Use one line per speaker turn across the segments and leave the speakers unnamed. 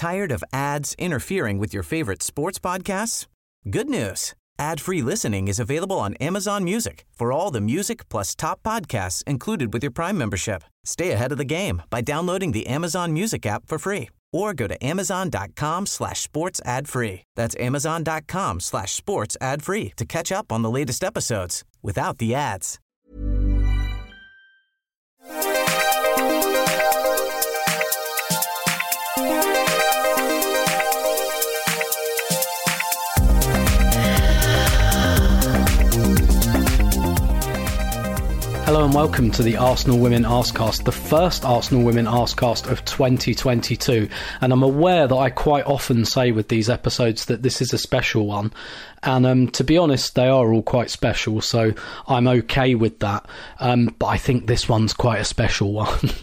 Tired of ads interfering with your favorite sports podcasts? Good news. Ad-free listening is available on Amazon Music for all the music plus top podcasts included with your Prime membership. Stay ahead of the game by downloading the Amazon Music app for free or go to amazon.com/sports ad free. That's amazon.com/sports ad free to catch up on the latest episodes without the ads.
Hello and welcome to the Arsenal Women Arsecast, the first Arsenal Women Arsecast of 2022. And I'm aware that I quite often say with these episodes that this is a special one. And to be honest, they are all quite special, so I'm okay with that. But I think this one's quite a special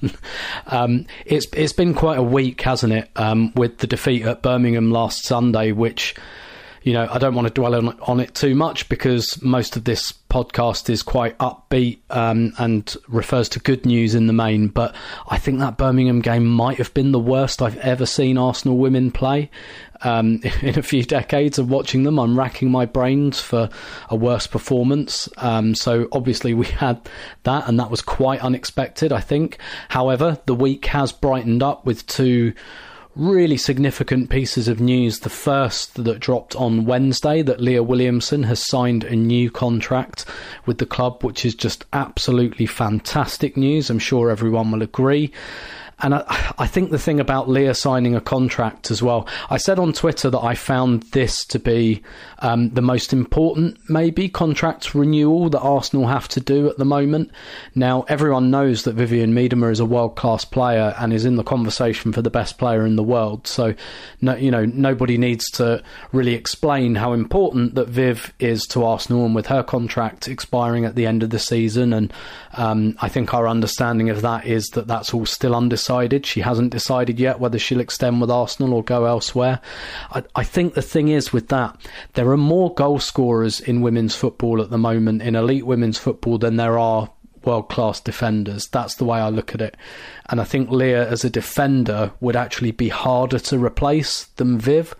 one. It's been quite a week, hasn't it, with the defeat at Birmingham last Sunday, which, you know, I don't want to dwell on it too much because most of this podcast is quite upbeat and refers to good news in the main. But I think that Birmingham game might have been the worst I've ever seen Arsenal women play. In a few decades of watching them, I'm racking my brains for a worse performance. So obviously we had that, and that was quite unexpected, I think. However, the week has brightened up with two really significant pieces of news. The first that dropped on Wednesday, that Leah Williamson has signed a new contract with the club, which is just absolutely fantastic news. I'm sure everyone will agree. And I think the thing about Leah signing a contract as well, I said on Twitter that I found this to be the most important, maybe, contract renewal that Arsenal have to do at the moment. Now, everyone knows that Vivianne Miedema is a world-class player and is in the conversation for the best player in the world. So, no, you know, nobody needs to really explain how important that Viv is to Arsenal, and with her contract expiring at the end of the season. And I think our understanding of that is that that's all still undecided. She hasn't decided yet whether she'll extend with Arsenal or go elsewhere. I think the thing is with that, there are more goal scorers in women's football at the moment, in elite women's football, than there are world-class defenders. That's the way I look at it. And I think Leah as a defender would actually be harder to replace than Viv.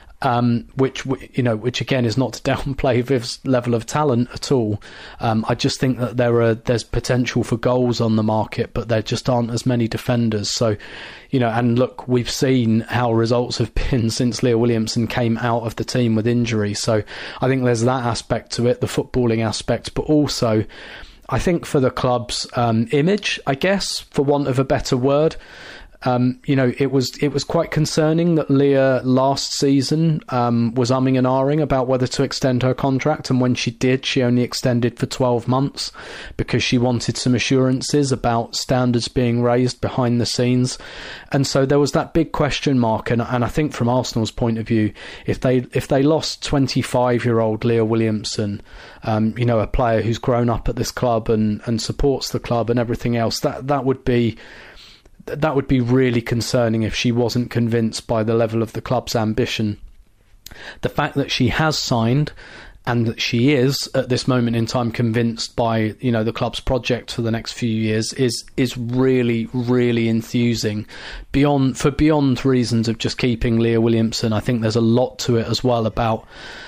Which again is not to downplay Viv's level of talent at all. I just think that there's potential for goals on the market, but there just aren't as many defenders. So, you know, and look, we've seen how results have been since Leah Williamson came out of the team with injury. So I think there's that aspect to it, the footballing aspect, but also I think for the club's image, I guess, for want of a better word. It was quite concerning that Leah last season was umming and ahhing about whether to extend her contract, and when she did, she only extended for 12 months because she wanted some assurances about standards being raised behind the scenes. And so there was that big question mark, and I think from Arsenal's point of view, if they lost 25-year-old Leah Williamson, a player who's grown up at this club and supports the club and everything else, that would be really concerning if she wasn't convinced by the level of the club's ambition. The fact that she has signed and that she is at this moment in time convinced by, you know, the club's project for the next few years is really, really enthusing. Beyond reasons of just keeping Leah Williamson, I think there's a lot to it as well about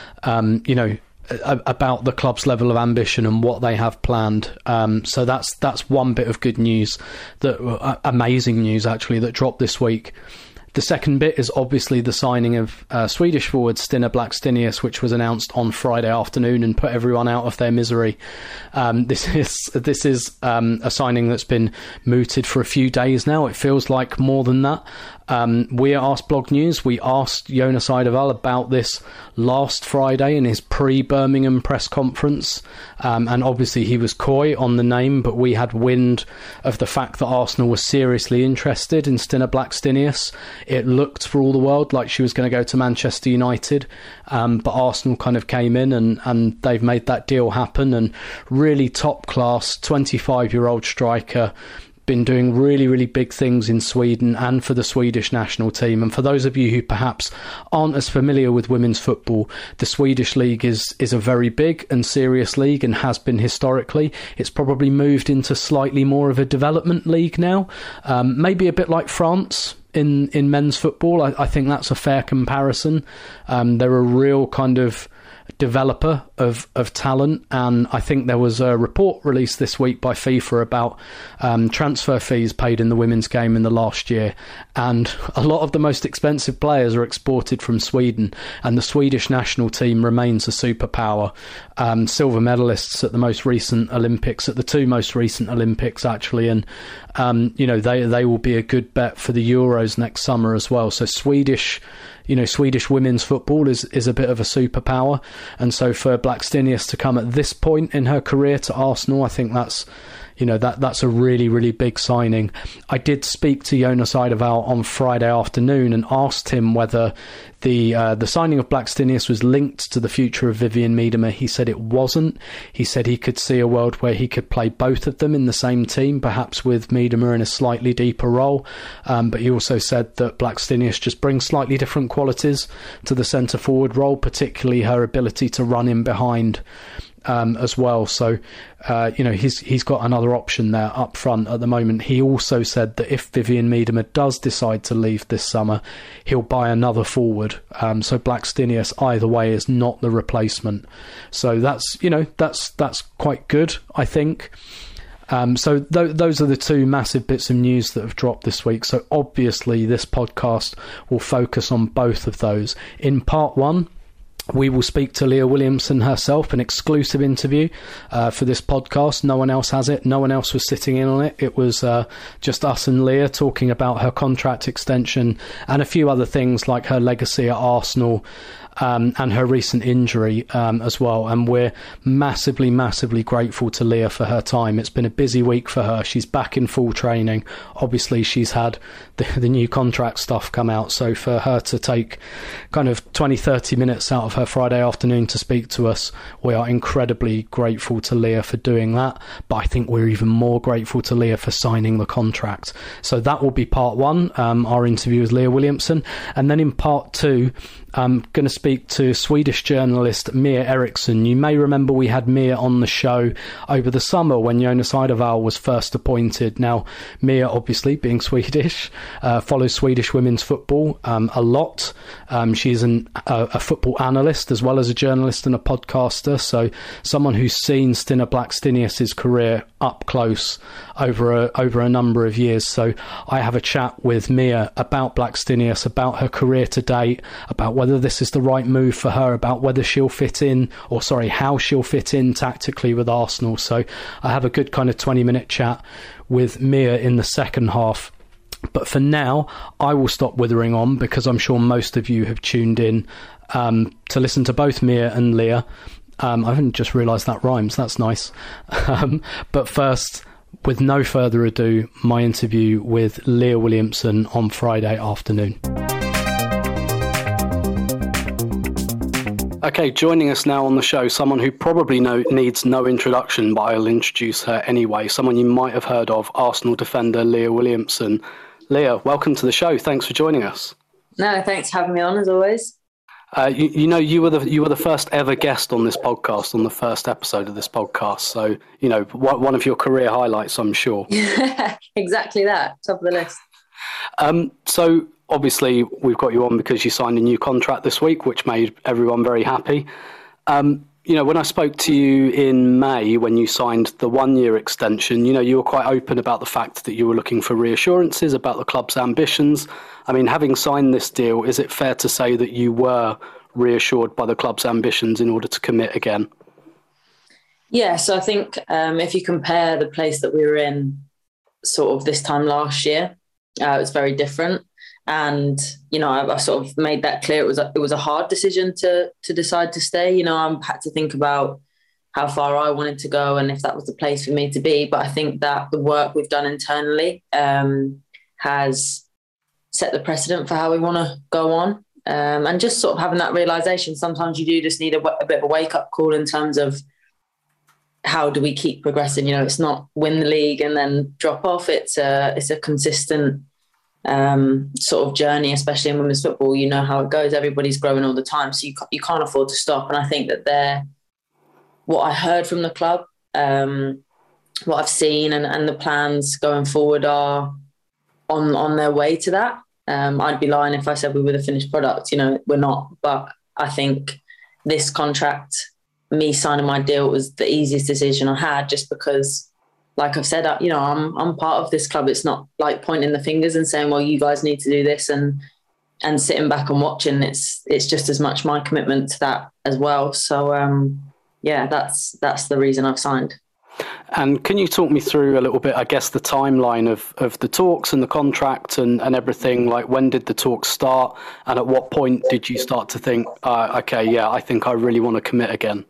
about the club's level of ambition and what they have planned. So that's one bit of good news, amazing news actually, that dropped this week. The second bit is obviously the signing of Swedish forward Stina Blackstenius, which was announced on Friday afternoon and put everyone out of their misery. This is a signing that's been mooted for a few days now. It feels like more than that. We at Arsblog News, we asked Jonas Eidevall about this last Friday in his pre-Birmingham press conference, and obviously he was coy on the name, but we had wind of the fact that Arsenal was seriously interested in Stina Blackstenius. It looked for all the world like she was going to go to Manchester United, but Arsenal kind of came in and they've made that deal happen. And really top class 25-year-old striker, been doing really, really big things in Sweden and for the Swedish national team. And for those of you who perhaps aren't as familiar with women's football, the Swedish league is a very big and serious league and has been historically. It's probably moved into slightly more of a development league now, maybe a bit like France. in men's football. I think that's a fair comparison. They're a real kind of developer of talent, and I think there was a report released this week by FIFA about transfer fees paid in the women's game in the last year, and a lot of the most expensive players are exported from Sweden, and the Swedish national team remains a superpower. Silver medalists at the most recent Olympics, at the two most recent Olympics actually, and they will be a good bet for the Euros next summer as well. So Swedish women's football is a bit of a superpower, and so for Blackstenius to come at this point in her career to Arsenal, I think that's a really, really big signing. I did speak to Jonas Eidevall on Friday afternoon and asked him whether the signing of Blackstenius was linked to the future of Vivianne Miedema. He said it wasn't. He said he could see a world where he could play both of them in the same team, perhaps with Miedema in a slightly deeper role. But he also said that Blackstenius just brings slightly different qualities to the centre-forward role, particularly her ability to run in behind as well. So, he's got another option there up front at the moment. He also said that if Vivianne Miedema does decide to leave this summer, he'll buy another forward. So Blackstenius either way is not the replacement. So that's quite good, I think. So those are the two massive bits of news that have dropped this week. So obviously this podcast will focus on both of those. In part one, we will speak to Leah Williamson herself, an exclusive interview for this podcast. No one else has it. No one else was sitting in on it. It was just us and Leah talking about her contract extension and a few other things like her legacy at Arsenal, and her recent injury as well. And we're massively, massively grateful to Leah for her time. It's been a busy week for her. She's back in full training. Obviously, she's had the new contract stuff come out. So for her to take kind of 20, 30 minutes out of her Friday afternoon to speak to us, we are incredibly grateful to Leah for doing that. But I think we're even more grateful to Leah for signing the contract. So that will be part one, our interview with Leah Williamson. And then in part two, I'm going to speak to Swedish journalist Mia Eriksson. You may remember we had Mia on the show over the summer when Jonas Eidevall was first appointed. Now, Mia, obviously, being Swedish, follows Swedish women's football a lot. She's a football analyst as well as a journalist and a podcaster, so someone who's seen Stina Blackstenius's career up close over a number of years. So I have a chat with Mia about Blackstenius, about her career to date, about whether this is the right move for her, about whether she'll fit in, how she'll fit in tactically with Arsenal. So I have a good kind of 20-minute chat with Mia in the second half. But for now, I will stop withering on because I'm sure most of you have tuned in to listen to both Mia and Leah. I haven't just realised that rhymes. That's nice. But first, with no further ado, my interview with Leah Williamson on Friday afternoon. Okay, joining us now on the show, someone who probably needs no introduction, but I'll introduce her anyway. Someone you might have heard of, Arsenal defender Leah Williamson. Leah, welcome to the show. Thanks for joining us.
No, thanks for having me on, as always.
You were the first ever guest on this podcast, on the first episode of this podcast. So, one of your career highlights, I'm sure.
Exactly that. Top of the list.
So, obviously, we've got you on because you signed a new contract this week, which made everyone very happy. When I spoke to you in May, when you signed the 1-year extension, you were quite open about the fact that you were looking for reassurances about the club's ambitions. I mean, having signed this deal, is it fair to say that you were reassured by the club's ambitions in order to commit again?
Yeah, so I think if you compare the place that we were in sort of this time last year, it was very different. And, I sort of made that clear. It was a hard decision to decide to stay. I had to think about how far I wanted to go and if that was the place for me to be. But I think that the work we've done internally has set the precedent for how we want to go on. And just sort of having that realisation, sometimes you do just need a bit of a wake-up call in terms of how do we keep progressing. It's not win the league and then drop off. It's a consistent sort of journey, especially in women's football. You know how it goes. Everybody's growing all the time, so you can't afford to stop. And I think that what I heard from the club, what I've seen, and the plans going forward are on their way to that. I'd be lying if I said we were the finished product. We're not. But I think this contract, me signing my deal, was the easiest decision I had, just because, like I've said, I'm part of this club. It's not like pointing the fingers and saying, well, you guys need to do this and sitting back and watching. It's just as much my commitment to that as well. So that's the reason I've signed.
And can you talk me through a little bit, I guess, the timeline of the talks and the contract and everything? Like, when did the talks start? And at what point did you start to think, I think I really want to commit again?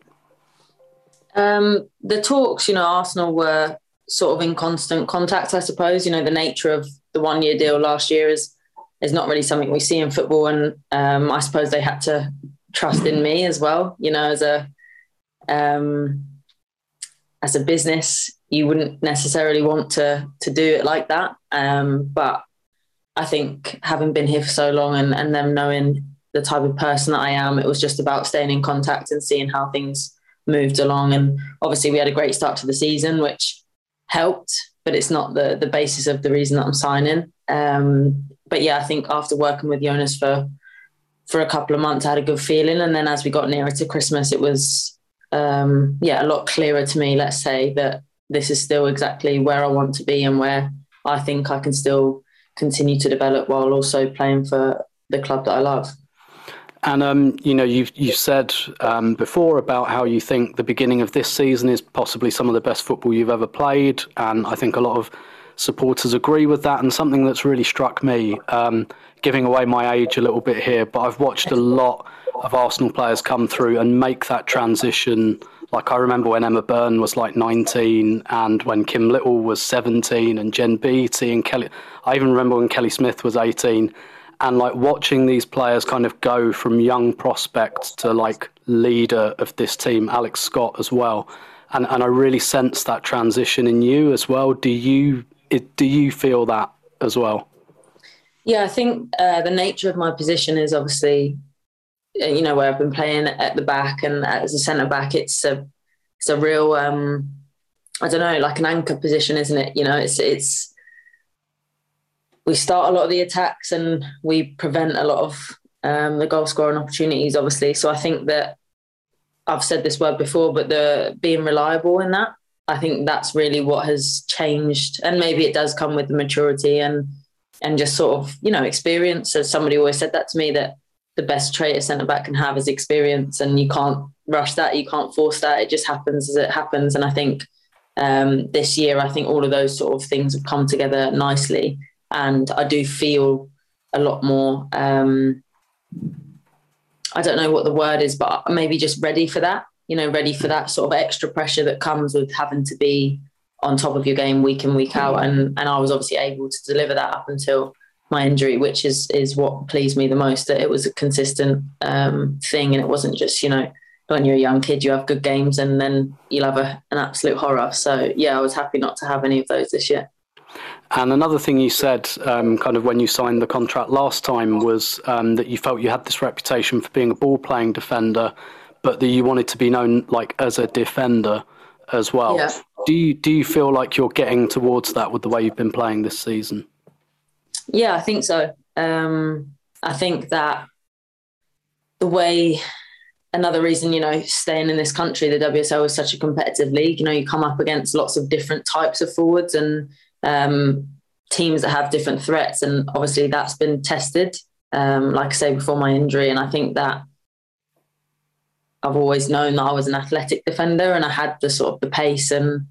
The talks, Arsenal were sort of in constant contact, I suppose. The nature of the 1-year deal last year is not really something we see in football. And I suppose they had to trust in me as well, as a business, you wouldn't necessarily want to do it like that. But I think having been here for so long and them knowing the type of person that I am, it was just about staying in contact and seeing how things moved along. And obviously we had a great start to the season, which helped, but it's not the basis of the reason that I'm signing. But yeah, I think after working with Jonas for a couple of months, I had a good feeling. And then as we got nearer to Christmas, it was a lot clearer to me, let's say, that this is still exactly where I want to be and where I think I can still continue to develop while also playing for the club that I love.
And, you've said before about how you think the beginning of this season is possibly some of the best football you've ever played. And I think a lot of supporters agree with that. And something that's really struck me, giving away my age a little bit here, but I've watched a lot of Arsenal players come through and make that transition. Like, I remember when Emma Byrne was like 19 and when Kim Little was 17 and Jen Beattie and Kelly. I even remember when Kelly Smith was 18. And like watching these players kind of go from young prospect to like leader of this team, Alex Scott as well. And I really sense that transition in you as well. Do you feel that as well? Yeah,
I think the nature of my position is obviously, where I've been playing at the back and as a centre back, it's a real, I don't know, like an anchor position, isn't it? It's we start a lot of the attacks and we prevent a lot of the goal scoring opportunities, obviously. So I think that I've said this word before, but the being reliable in that, I think that's really what has changed. And maybe it does come with the maturity and just sort of, experience. As somebody always said that to me, that the best trait a centre-back can have is experience, and you can't rush that, you can't force that. It just happens as it happens. And I think this year, I think all of those sort of things have come together nicely. And I do feel a lot more, I don't know what the word is, but maybe just ready for that, ready for that sort of extra pressure that comes with having to be on top of your game week in, week out. And I was obviously able to deliver that up until my injury, which is what pleased me the most, that it was a consistent thing. And it wasn't just, when you're a young kid, you have good games and then you'll have an absolute horror. So yeah, I was happy not to have any of those this year.
And another thing you said kind of when you signed the contract last time was that you felt you had this reputation for being a ball-playing defender, but that you wanted to be known like as a defender as well. Yeah. Do you feel like you're getting towards that with the way you've been playing this season?
Yeah, I think so. I think that the way, another reason, staying in this country, the WSL is such a competitive league. You come up against lots of different types of forwards and teams that have different threats, and obviously that's been tested, like I say, before my injury. And I think that I've always known that I was an athletic defender and I had the sort of the pace and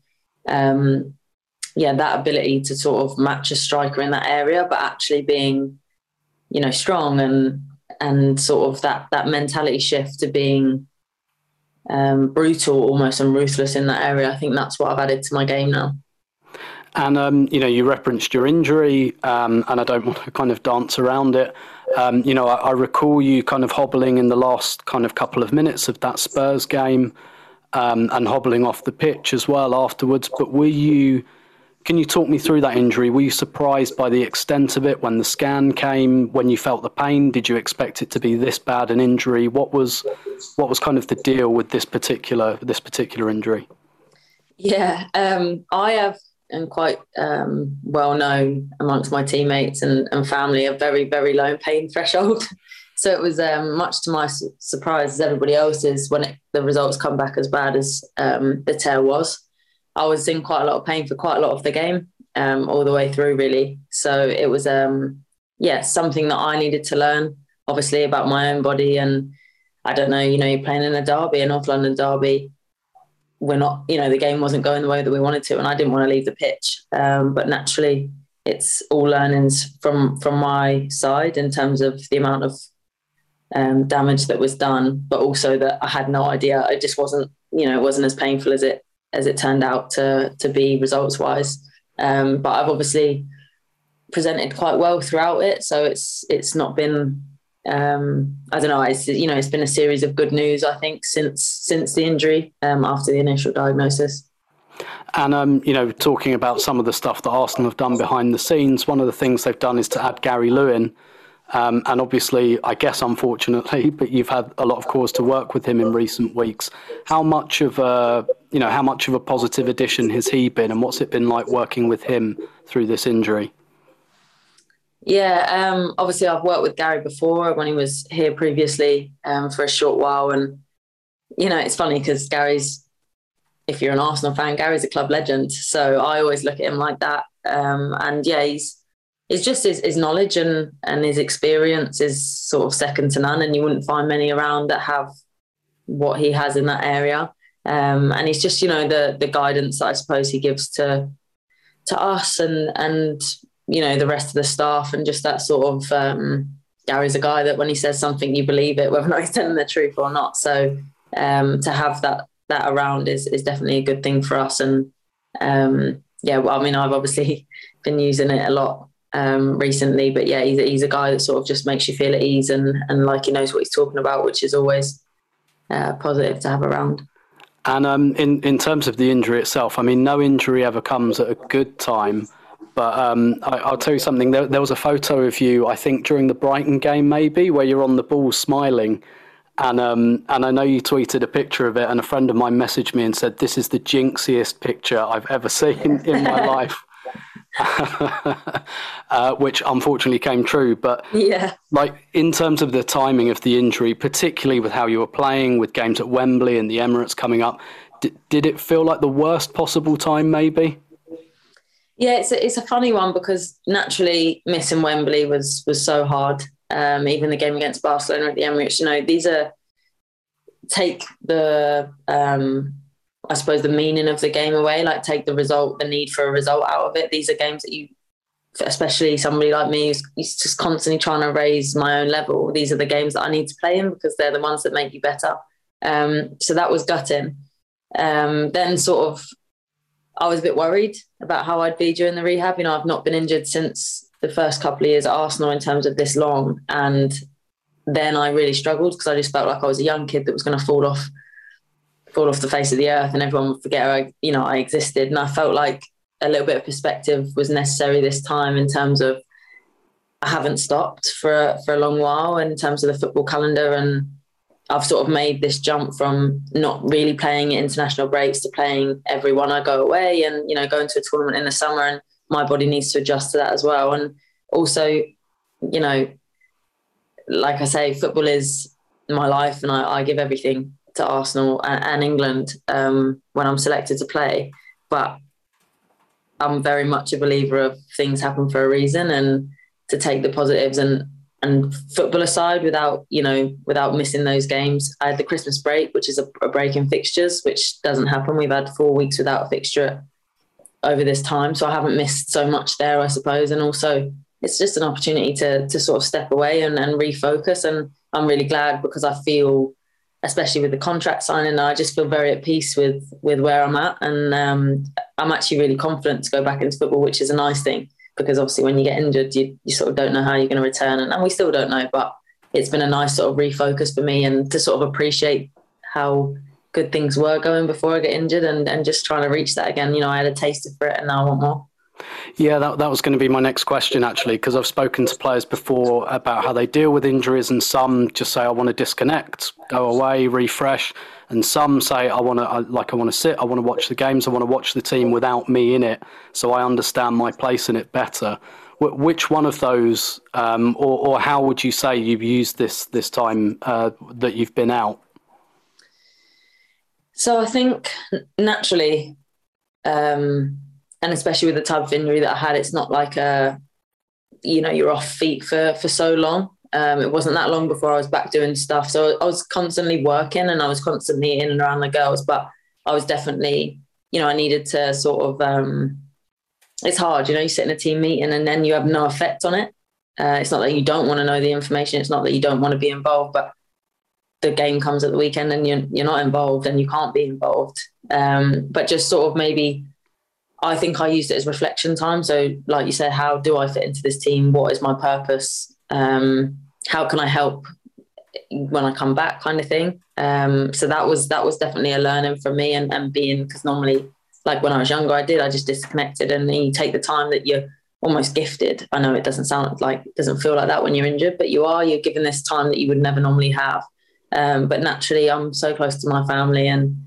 that ability to sort of match a striker in that area, but actually being strong and sort of that mentality shift to being brutal almost and ruthless in that area. I think that's what I've added to my game now.
And, you referenced your injury, and I don't want to kind of dance around it. I recall you kind of hobbling in the last kind of couple of minutes of that Spurs game and hobbling off the pitch as well afterwards. But can you talk me through that injury? Were you surprised by the extent of it when the scan came, when you felt the pain? Did you expect it to be this bad an injury? What was kind of the deal with this particular injury?
Yeah, I have quite well known amongst my teammates and family, a very, very low pain threshold. So it was much to my surprise as everybody else's when the results come back as bad as the tear was. I was in quite a lot of pain for quite a lot of the game, all the way through, really. So it was, something that I needed to learn, obviously, about my own body. And I don't know, you're playing in a derby, a North London derby. We're not, the game wasn't going the way that we wanted to, and I didn't want to leave the pitch. But naturally, it's all learnings from my side in terms of the amount of damage that was done, but also that I had no idea. It just wasn't, it wasn't as painful as it turned out to be results wise. But I've obviously presented quite well throughout it, so it's not been. I don't know. It's been a series of good news, I think, since the injury, after the initial diagnosis.
And, talking about some of the stuff that Arsenal have done behind the scenes, one of the things they've done is to add Gary Lewin. And obviously, I guess, unfortunately, but you've had a lot of cause to work with him in recent weeks. How much of a positive addition has he been, and what's it been like working with him through this injury?
Yeah, obviously I've worked with Gary before when he was here previously for a short while. And, it's funny because Gary's, if you're an Arsenal fan, Gary's a club legend. So I always look at him like that. And yeah, it's just his knowledge and his experience is sort of second to none. And you wouldn't find many around that have what he has in that area. And he's just, the guidance that I suppose he gives to us and the rest of the staff, and just that sort of, Gary's a guy that when he says something, you believe it, whether or not he's telling the truth or not. So to have that around is definitely a good thing for us. And I've obviously been using it a lot recently, but yeah, he's a guy that sort of just makes you feel at ease and like he knows what he's talking about, which is always positive to have around.
And in terms of the injury itself, no injury ever comes at a good time. But I'll tell you something. There was a photo of you, I think, during the Brighton game, maybe, where you're on the ball smiling. And I know you tweeted a picture of it, and a friend of mine messaged me and said, "This is the jinxiest picture I've ever seen in my life," which unfortunately came true. But
yeah,
like in terms of the timing of the injury, particularly with how you were playing, with games at Wembley and the Emirates coming up, did it feel like the worst possible time, maybe?
Yeah, it's a funny one because naturally missing Wembley was so hard. Even the game against Barcelona at the Emirates, these are take the I suppose the meaning of the game away, like take the result, the need for a result out of it. These are games that you, especially somebody like me who's just constantly trying to raise my own level. These are the games that I need to play in because they're the ones that make you better. So that was gutting. Then sort of, I was a bit worried about how I'd be during the rehab. I've not been injured since the first couple of years at Arsenal in terms of this long. And then I really struggled because I just felt like I was a young kid that was going to fall off the face of the earth and everyone would forget I existed. And I felt like a little bit of perspective was necessary this time in terms of I haven't stopped for a long while in terms of the football calendar. And I've sort of made this jump from not really playing at international breaks to playing every one I go away and, going to a tournament in the summer, and my body needs to adjust to that as well. And also, like I say, football is my life and I give everything to Arsenal and England when I'm selected to play. But I'm very much a believer of things happen for a reason and to take the positives and football aside, without missing those games. I had the Christmas break, which is a break in fixtures, which doesn't happen. We've had 4 weeks without a fixture over this time. So I haven't missed so much there, I suppose. And also it's just an opportunity to sort of step away and refocus. And I'm really glad because I feel, especially with the contract signing, I just feel very at peace with where I'm at. And I'm actually really confident to go back into football, which is a nice thing. Because obviously when you get injured, you sort of don't know how you're going to return. And we still don't know, but it's been a nice sort of refocus for me and to sort of appreciate how good things were going before I get injured and just trying to reach that again. I had a taste for it and now I want more.
Yeah, that was going to be my next question, actually, because I've spoken to players before about how they deal with injuries, and some just say, I want to disconnect, go away, refresh. And some say, I want to sit, I want to watch the games, I want to watch the team without me in it, so I understand my place in it better. Which one of those, or how would you say you've used this time that you've been out?
So I think naturally, and especially with the type of injury that I had, it's not like you're off feet for so long. It wasn't that long before I was back doing stuff. So I was constantly working and I was constantly in and around the girls, but I was definitely, I needed to sort of, it's hard, you sit in a team meeting and then you have no effect on it. It's not that you don't want to know the information. It's not that you don't want to be involved, but the game comes at the weekend and you're not involved and you can't be involved. But just sort of maybe, I think I used it as reflection time. So like you said, how do I fit into this team? What is my purpose? How can I help when I come back, kind of thing? So that was definitely a learning for me and being, because normally, like when I was younger, I just disconnected, and then you take the time that you're almost gifted. I know it doesn't feel like that when you're injured, but you're given this time that you would never normally have. But naturally I'm so close to my family and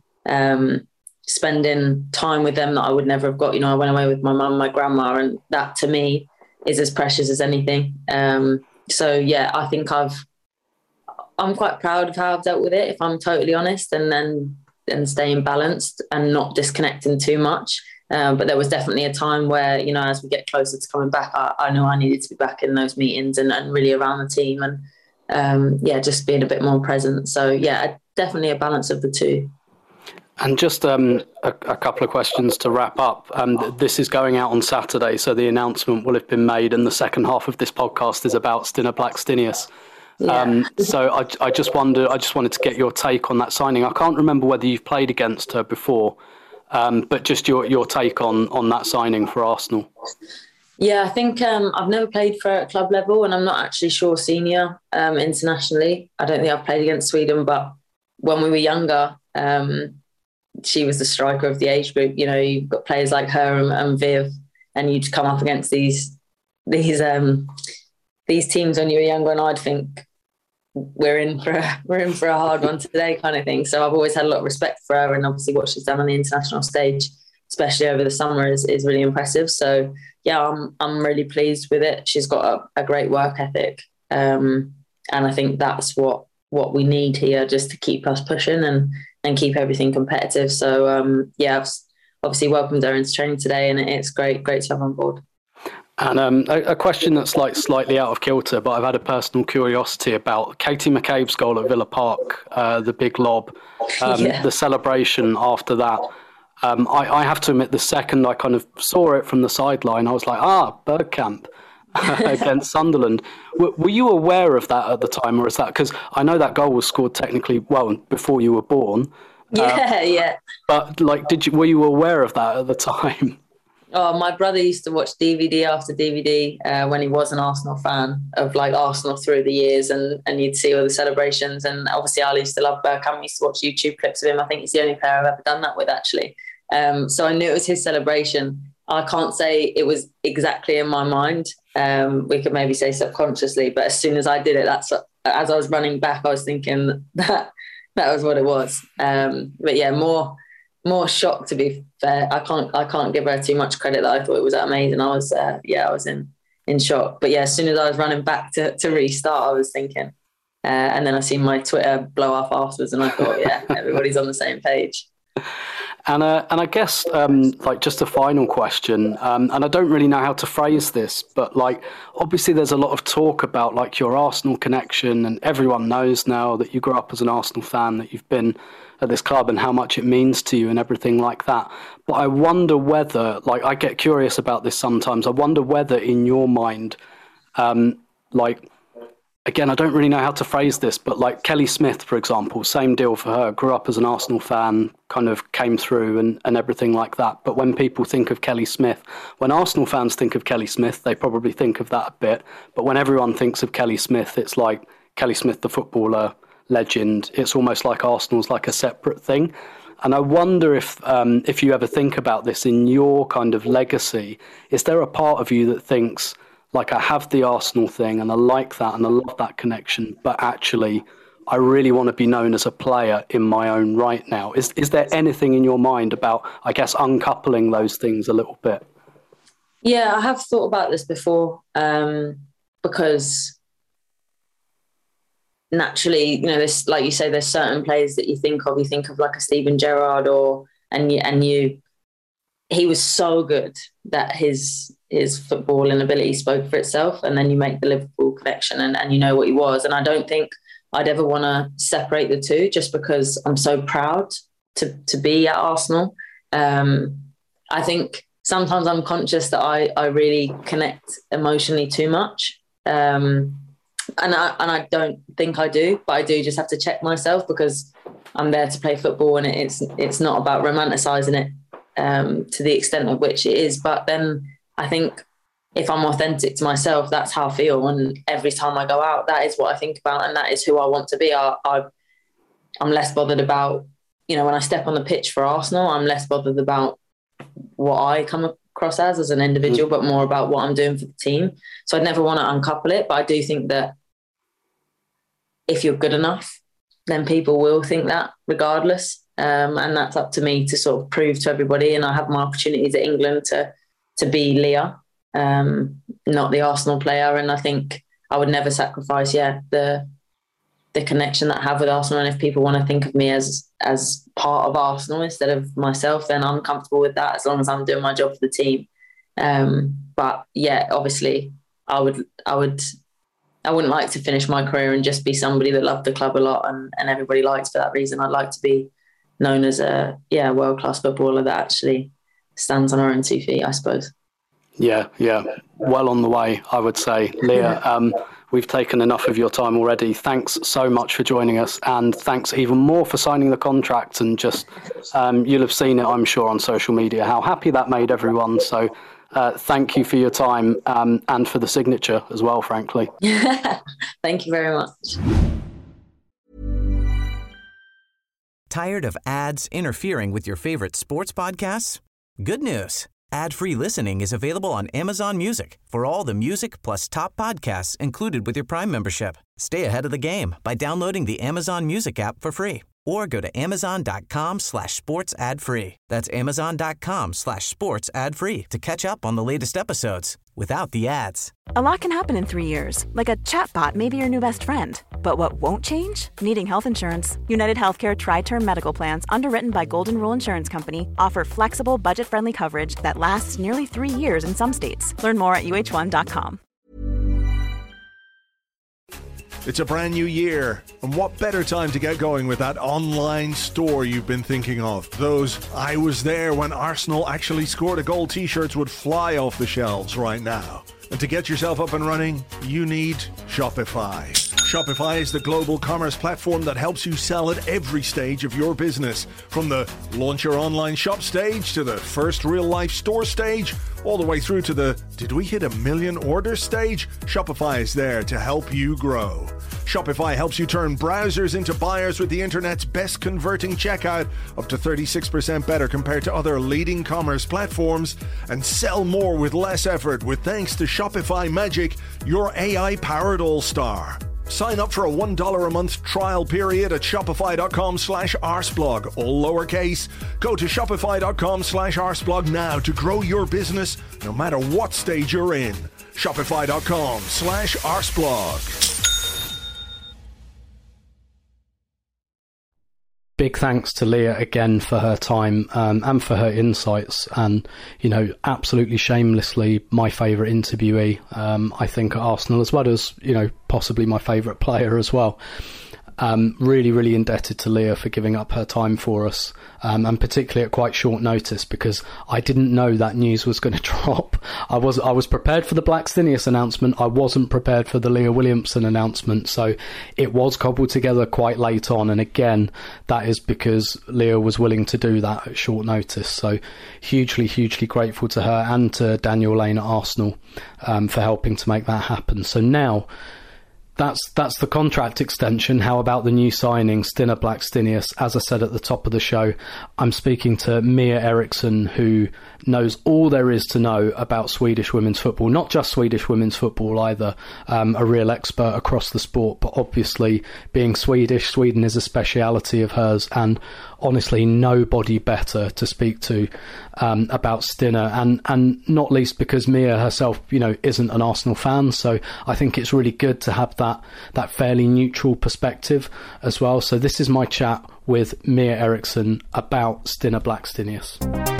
spending time with them that I would never have got. I went away with my mum, my grandma, and that to me is as precious as anything. So yeah, I think I'm quite proud of how I've dealt with it, if I'm totally honest, and staying balanced and not disconnecting too much. But there was definitely a time where, as we get closer to coming back, I know I needed to be back in those meetings and really around the team and just being a bit more present. So yeah, definitely a balance of the two.
And just a couple of questions to wrap up. This is going out on Saturday, so the announcement will have been made, and the second half of this podcast is about Stina Blackstenius. Yeah. So I just wanted to get your take on that signing. I can't remember whether you've played against her before, but just your take on that signing for Arsenal.
Yeah, I think I've never played for at club level, and I'm not actually sure senior internationally. I don't think I've played against Sweden, but when we were younger, she was the striker of the age group. You've got players like her and Viv, and you'd come up against these teams when you were younger, and I'd think we're in for a hard one today, kind of thing. So I've always had a lot of respect for her, and obviously what she's done on the international stage, especially over the summer, is really impressive. So yeah, I'm really pleased with it. She's got a great work ethic, and I think that's what we need here, just to keep us pushing and keep everything competitive. So I've obviously welcomed her into training today, and it's great to have on board.
And a question that's slightly out of kilter, but I've had a personal curiosity about Katie McCabe's goal at Villa Park, the big lob, the celebration after that. I have to admit, the second I kind of saw it from the sideline, I was like, Bergkamp against Sunderland. Were you aware of that at the time, or is that because I know that goal was scored technically before you were born?
Yeah.
But were you aware of that at the time?
Oh, my brother used to watch DVD after DVD when he was an Arsenal fan of Arsenal through the years, and you'd see all the celebrations. And obviously, I used to love Bergkamp. I used to watch YouTube clips of him. I think he's the only player I've ever done that with, actually. So I knew it was his celebration. I can't say it was exactly in my mind. We could maybe say subconsciously, but as soon as I did it, as I was running back, I was thinking that was what it was. But yeah, more shocked, to be fair. I can't give her too much credit that I thought it was amazing. I was in shock. But yeah, as soon as I was running back to restart, I was thinking. And then I seen my Twitter blow up afterwards, and I thought, yeah, everybody's on the same page.
And I guess just a final question, and I don't really know how to phrase this, but obviously there's a lot of talk about your Arsenal connection, and everyone knows now that you grew up as an Arsenal fan, that you've been at this club and how much it means to you and everything like that. But I wonder whether, I get curious about this sometimes, I wonder whether in your mind, again, I don't really know how to phrase this, but Kelly Smith, for example, same deal for her. Grew up as an Arsenal fan, kind of came through and everything like that. But when people think of Kelly Smith, when Arsenal fans think of Kelly Smith, they probably think of that a bit. But when everyone thinks of Kelly Smith, it's like Kelly Smith, the footballer, legend. It's almost like Arsenal's like a separate thing. And I wonder if you ever think about this in your kind of legacy, is there a part of you that thinks, like, I have the Arsenal thing and I like that and I love that connection, but actually I really want to be known as a player in my own right now? Is there anything in your mind about, I guess, uncoupling those things a little bit?
Yeah, I have thought about this before, because naturally, you know, this, like you say, there's certain players that you think of like a Steven Gerrard he was so good that his footballing ability spoke for itself, and then you make the Liverpool connection and you know what he was. And I don't think I'd ever want to separate the two, just because I'm so proud to be at Arsenal. I think sometimes I'm conscious that I really connect emotionally too much. And I don't think I do, but I do just have to check myself, because I'm there to play football, and it's not about romanticising it to the extent of which it is. But then I think if I'm authentic to myself, that's how I feel. And every time I go out, that is what I think about, and that is who I want to be. I'm less bothered about, you know, when I step on the pitch for Arsenal, I'm less bothered about what I come across as an individual, but more about what I'm doing for the team. So I'd never want to uncouple it, but I do think that if you're good enough, then people will think that regardless. And that's up to me to sort of prove to everybody. And I have my opportunities at England to be Leah, not the Arsenal player. And I think I would never sacrifice, the connection that I have with Arsenal. And if people want to think of me as part of Arsenal instead of myself, then I'm comfortable with that, as long as I'm doing my job for the team. But yeah, obviously I wouldn't like to finish my career and just be somebody that loved the club a lot and everybody liked for that reason. I'd like to be known as a world-class footballer that actually stands on her own 2 feet, I suppose. Yeah.
Well on the way, I would say. Leah, we've taken enough of your time already. Thanks so much for joining us, and thanks even more for signing the contract. And just, you'll have seen it, I'm sure, on social media, how happy that made everyone. So thank you for your time, and for the signature as well, frankly.
Thank you very much.
Tired of ads interfering with your favorite sports podcasts? Good news. Ad-free listening is available on Amazon Music for all the music plus top podcasts included with your Prime membership. Stay ahead of the game by downloading the Amazon Music app for free, or go to amazon.com/sports ad free. That's amazon.com/sports ad free to catch up on the latest episodes without the ads.
A lot can happen in 3 years, like a chatbot may be your new best friend. But what won't change? Needing health insurance. United Healthcare Tri-Term Medical Plans, underwritten by Golden Rule Insurance Company, offer flexible, budget-friendly coverage that lasts nearly 3 years in some states. Learn more at uh1.com.
It's a brand new year, and what better time to get going with that online store you've been thinking of? Those "I was there when Arsenal actually scored a goal" t-shirts would fly off the shelves right now. And to get yourself up and running, you need Shopify. Shopify is the global commerce platform that helps you sell at every stage of your business. From the launch your online shop stage to the first real-life store stage, all the way through to the "did we hit 1 million orders" stage, Shopify is there to help you grow. Shopify helps you turn browsers into buyers with the internet's best converting checkout, up to 36% better compared to other leading commerce platforms, and sell more with less effort with thanks to Shopify Magic, your AI-powered all-star. Sign up for a $1 a month trial period at shopify.com/arsblog, all lowercase. Go to shopify.com/arsblog now to grow your business no matter what stage you're in. Shopify.com/arsblog.
Big thanks to Leah again for her time, and for her insights, and, you know, absolutely shamelessly my favourite interviewee, I think, at Arsenal, as well as, you know, possibly my favourite player as well. Really, really indebted to Leah for giving up her time for us, and particularly at quite short notice, because I didn't know that news was going to drop. I was prepared for the Blackstenius announcement. I wasn't prepared for the Leah Williamson announcement, so it was cobbled together quite late on. And again, that is because Leah was willing to do that at short notice. So hugely, hugely grateful to her and to Daniel Lane at Arsenal for helping to make that happen. So now, That's the contract extension. How about the new signing, Stina Blackstenius? As I said at the top of the show, I'm speaking to Mia Eriksson, who knows all there is to know about Swedish women's football, not just Swedish women's football either, a real expert across the sport, but obviously being Swedish, Sweden is a speciality of hers, and honestly nobody better to speak to about Stina, and not least because Mia herself, isn't an Arsenal fan, so I think it's really good to have that fairly neutral perspective as well. So this is my chat with Mia Eriksson about Stina Blackstenius.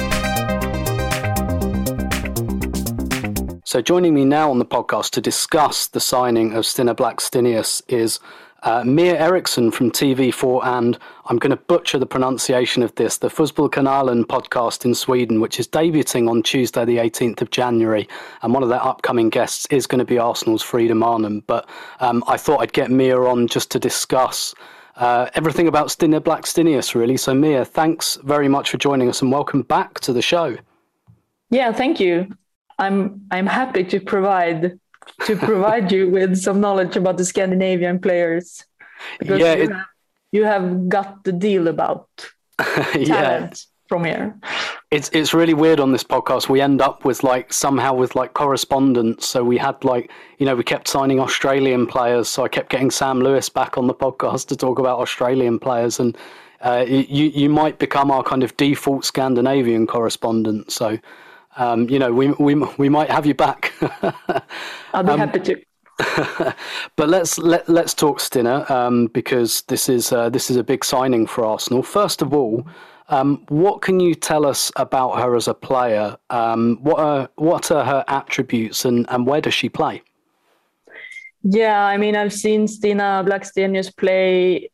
So joining me now on the podcast to discuss the signing of Stina Blackstenius is Mia Eriksson from TV4 and, I'm going to butcher the pronunciation of this, the Fotbollskanalen podcast in Sweden, which is debuting on Tuesday the 18th of January. And one of their upcoming guests is going to be Arsenal's Frida Maanum. But I thought I'd get Mia on just to discuss everything about Stina Blackstenius, really. So Mia, thanks very much for joining us and welcome back to the show.
Yeah, thank you. I'm happy to provide you with some knowledge about the Scandinavian players, because you have got the deal about talent from here.
It's really weird on this podcast. We end up with somehow with correspondence. So we had we kept signing Australian players. So I kept getting Sam Lewis back on the podcast to talk about Australian players, and you might become our kind of default Scandinavian correspondent. So. We might have you back.
I'll be happy to.
But let's talk Stina, because this is a big signing for Arsenal. First of all, what can you tell us about her as a player? What are her attributes, and where does she play?
Yeah, I've seen Stina Blackstenius play.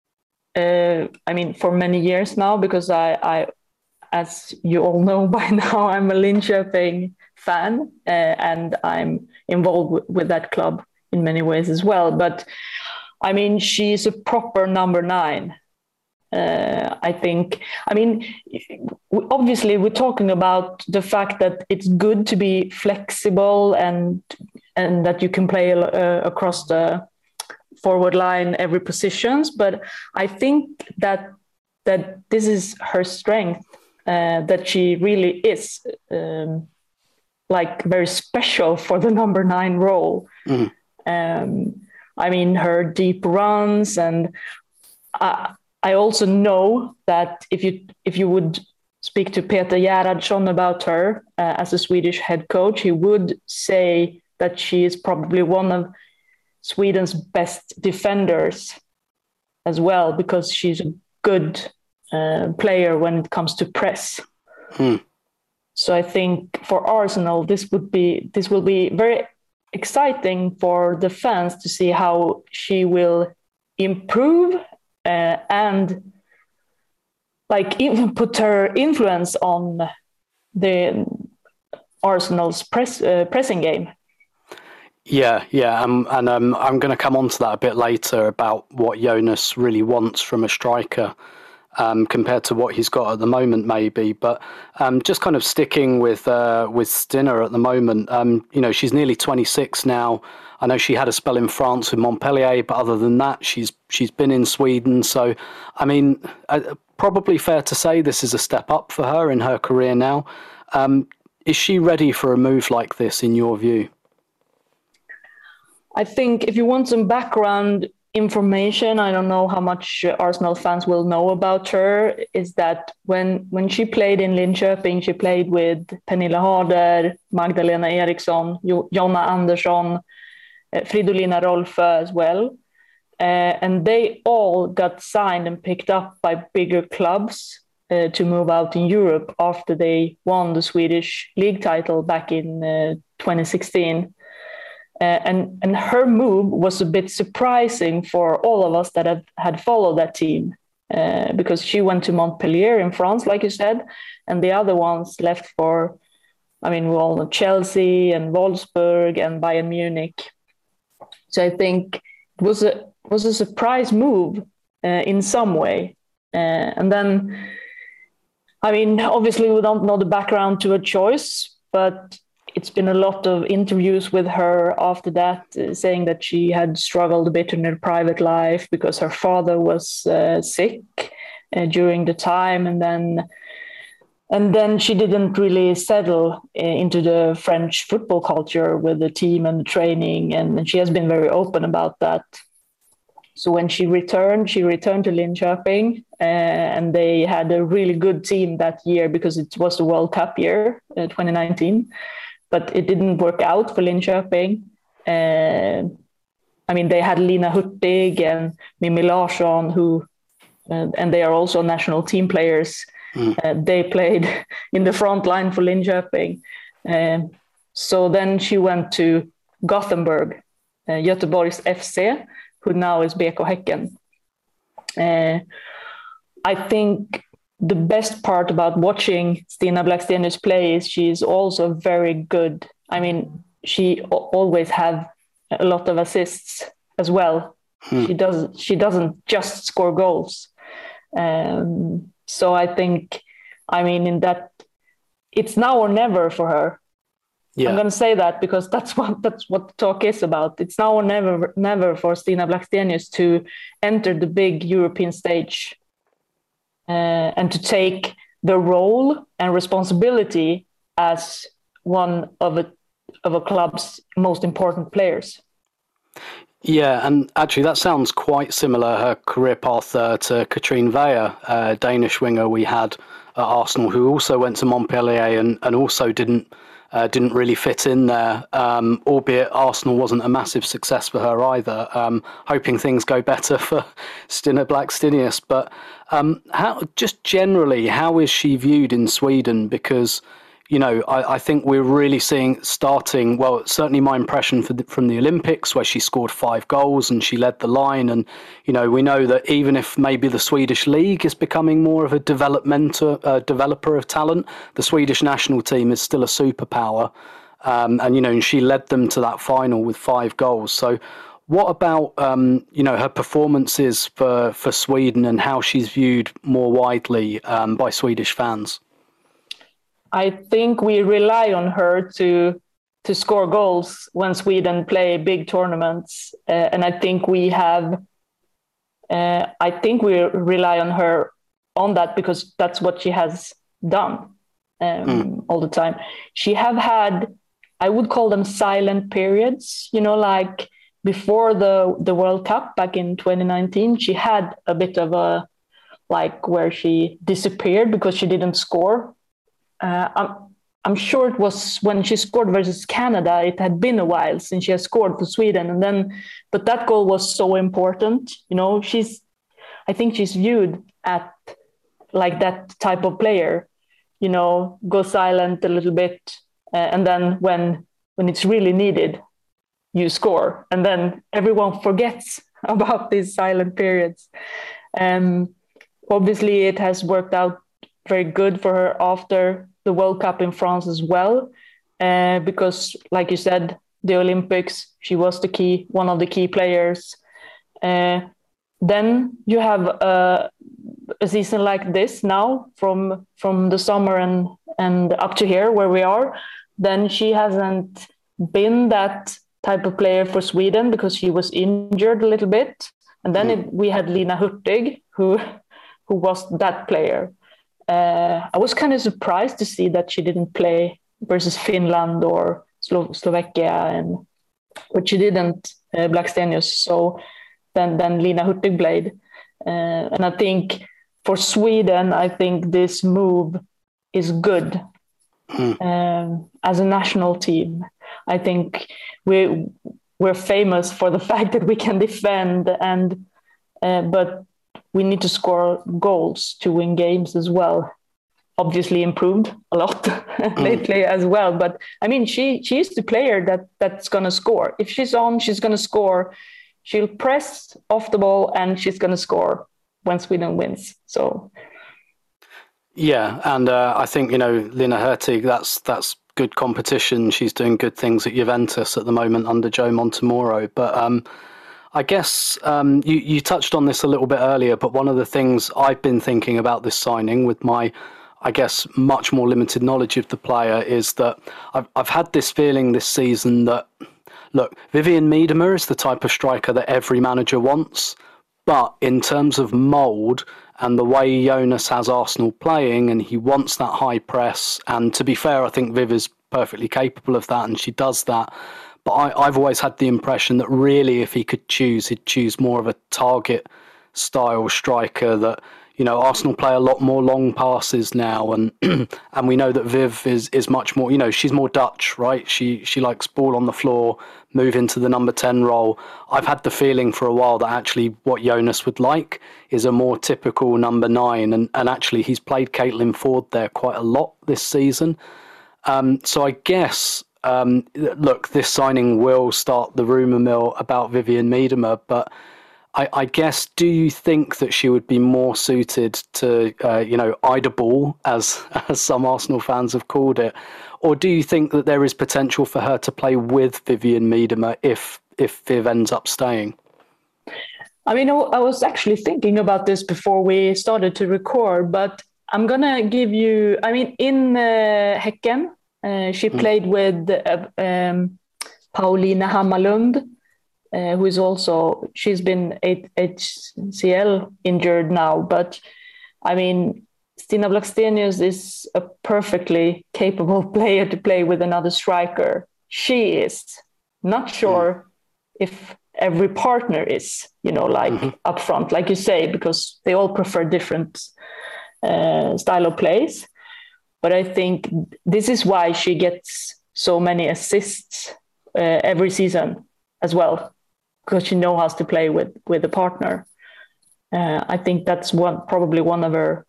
For many years now, because I as you all know by now, I'm a Linköping fan, and I'm involved with that club in many ways as well. But she's a proper number 9. I think. Obviously, we're talking about the fact that it's good to be flexible and that you can play across the forward line every positions. But I think that this is her strength. That she really is very special for the number 9 role. Her deep runs, and I also know that if you would speak to Peter Gerhardsson about her as a Swedish head coach, he would say that she is probably one of Sweden's best defenders as well, because she's a good player when it comes to press. So I think for Arsenal, this will be very exciting for the fans to see how she will improve and even put her influence on the Arsenal's pressing game.
Yeah, and I'm going to come on to that a bit later about what Jonas really wants from a striker. Compared to what he's got at the moment, maybe. But just kind of sticking with Stina at the moment, she's nearly 26 now. I know she had a spell in France with Montpellier, but other than that, she's been in Sweden. So, probably fair to say this is a step up for her in her career now. Is she ready for a move like this, in your view?
I think if you want some background information, I don't know how much Arsenal fans will know about her, is that when she played in Linköping, she played with Pernilla Harder, Magdalena Eriksson, Jonna Andersson, Fridolina Rolfö as well. And they all got signed and picked up by bigger clubs to move out in Europe after they won the Swedish league title back in 2016. And her move was a bit surprising for all of us that had followed that team, because she went to Montpellier in France, like you said, and the other ones left for, we all know Chelsea and Wolfsburg and Bayern Munich. So I think it was a surprise move in some way. And then, obviously we don't know the background to her choice, but it's been a lot of interviews with her after that, saying that she had struggled a bit in her private life because her father was sick during the time, and then she didn't really settle into the French football culture with the team and the training, and she has been very open about that. So when she returned to Linköping, and they had a really good team that year because it was the World Cup year, 2019. But it didn't work out for Linköping. I mean, they had Lina Hurtig and Mimmi Larsson, and they are also national team players. They played in the front line for Linköping. So then she went to Gothenburg, Göteborgs FC, who now is BK Häcken. I think the best part about watching Stina Blackstenius play is she's also very good. I mean, she always have a lot of assists as well. She doesn't just score goals. So I think, I mean, in that, it's now or never for her. Yeah. I'm going to say that because that's what the talk is about. It's now or never for Stina Blackstenius to enter the big European stage. And to take the role and responsibility as one of a club's most important players.
Yeah, and actually that sounds quite similar, her career path to Katrine Weyer, a Danish winger we had at Arsenal, who also went to Montpellier and also didn't really fit in there, albeit Arsenal wasn't a massive success for her either. Hoping things go better for Stina Blackstenius. But how is she viewed in Sweden? Because, you know, I think we're really starting, well, certainly my impression from the Olympics, where she scored 5 goals and she led the line. And, you know, we know that even if maybe the Swedish league is becoming more of a developer of talent, the Swedish national team is still a superpower. And, you know, and she led them to that final with 5 goals. So what about, you know, her performances for Sweden and how she's viewed more widely by Swedish fans?
I think we rely on her to score goals when Sweden play big tournaments, and I think we rely on her on that because that's what she has done all the time. She have had, I would call them silent periods, you know, like before the World Cup back in 2019, she had a bit of a, like, where she disappeared because she didn't score. I'm sure it was when she scored versus Canada. It had been a while since she had scored for Sweden, but that goal was so important. You know, I think she's viewed at like that type of player. You know, go silent a little bit, and then when it's really needed, you score, and then everyone forgets about these silent periods. Obviously, it has worked out very good for her after the World Cup in France as well, because, like you said, the Olympics, she was one of the key players. Then you have a season like this now from the summer and up to here where we are. Then she hasn't been that type of player for Sweden because she was injured a little bit, and then we had Lina Hurtig who was that player. I was kind of surprised to see that she didn't play versus Finland or Slovakia, but she didn't, Blackstenius. So then Lina Hurtig played. And I think for Sweden, I think this move is good as a national team. I think we're famous for the fact that we can defend, but we need to score goals to win games as well. Obviously improved a lot lately as well. But I mean, she is the player that's going to score. If she's on, she's going to score. She'll press off the ball and she's going to score when Sweden wins. So.
Yeah. And I think, you know, Lina Hurtig, that's good competition. She's doing good things at Juventus at the moment under Joe Montemuro. But, I guess you touched on this a little bit earlier, but one of the things I've been thinking about this signing with my I guess, much more limited knowledge of the player, is that I've had this feeling this season that, look, Vivianne Miedema is the type of striker that every manager wants, but in terms of mould and the way Jonas has Arsenal playing, and he wants that high press, and to be fair, I think Viv is perfectly capable of that, and she does that. But I've always had the impression that really, if he could choose, he'd choose more of a target style striker. That, you know, Arsenal play a lot more long passes now, and and we know that Viv is much more, you know, she's more Dutch, right? She likes ball on the floor, move into the number 10 role. I've had the feeling for a while that actually what Jonas would like is a more typical number 9, and actually he's played Caitlin Ford there quite a lot this season. So I guess, look, this signing will start the rumour mill about Vivianne Miedema, but I guess, do you think that she would be more suited to, Ida Ball, as some Arsenal fans have called it, or do you think that there is potential for her to play with Vivianne Miedema if Viv ends up staying?
I mean, I was actually thinking about this before we started to record, but I'm going to give you, I mean, in Häcken, she played with Paulina Hammarlund, who is also, she's been HCL injured now, but I mean, Stina Blackstenius is a perfectly capable player to play with another striker. She is. Not sure if every partner is, up front, like you say, because they all prefer different style of plays. But I think this is why she gets so many assists every season as well, because she knows how to play with a partner. I think that's probably one of her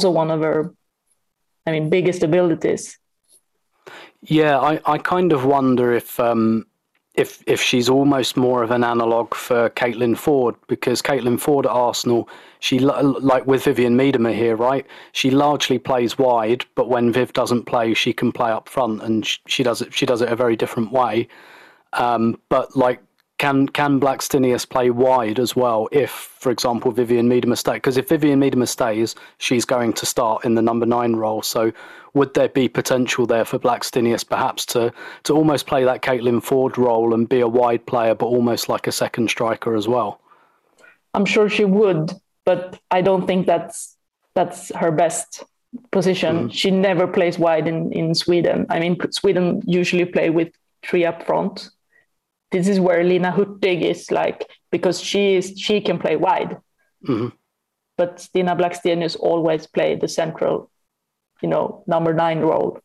biggest abilities.
Yeah, I kind of wonder if she's almost more of an analogue for Caitlin Ford, because Caitlin Ford at Arsenal, she, like with Vivianne Miedema here, right? She largely plays wide, but when Viv doesn't play, she can play up front, and she does it a very different way. But like, can Blackstenius play wide as well if, for example, Vivianne Miedema stays? Because if Vivianne Miedema stays, she's going to start in the number 9 role. So would there be potential there for Blackstenius perhaps to almost play that Caitlin Ford role and be a wide player, but almost like a second striker as well?
I'm sure she would, but I don't think that's her best position. She never plays wide in Sweden. I mean, Sweden usually play with 3 up front. This is where Lina Hurtig is, like, because she can play wide. But Stina Blackstenius always played the central, number 9 role.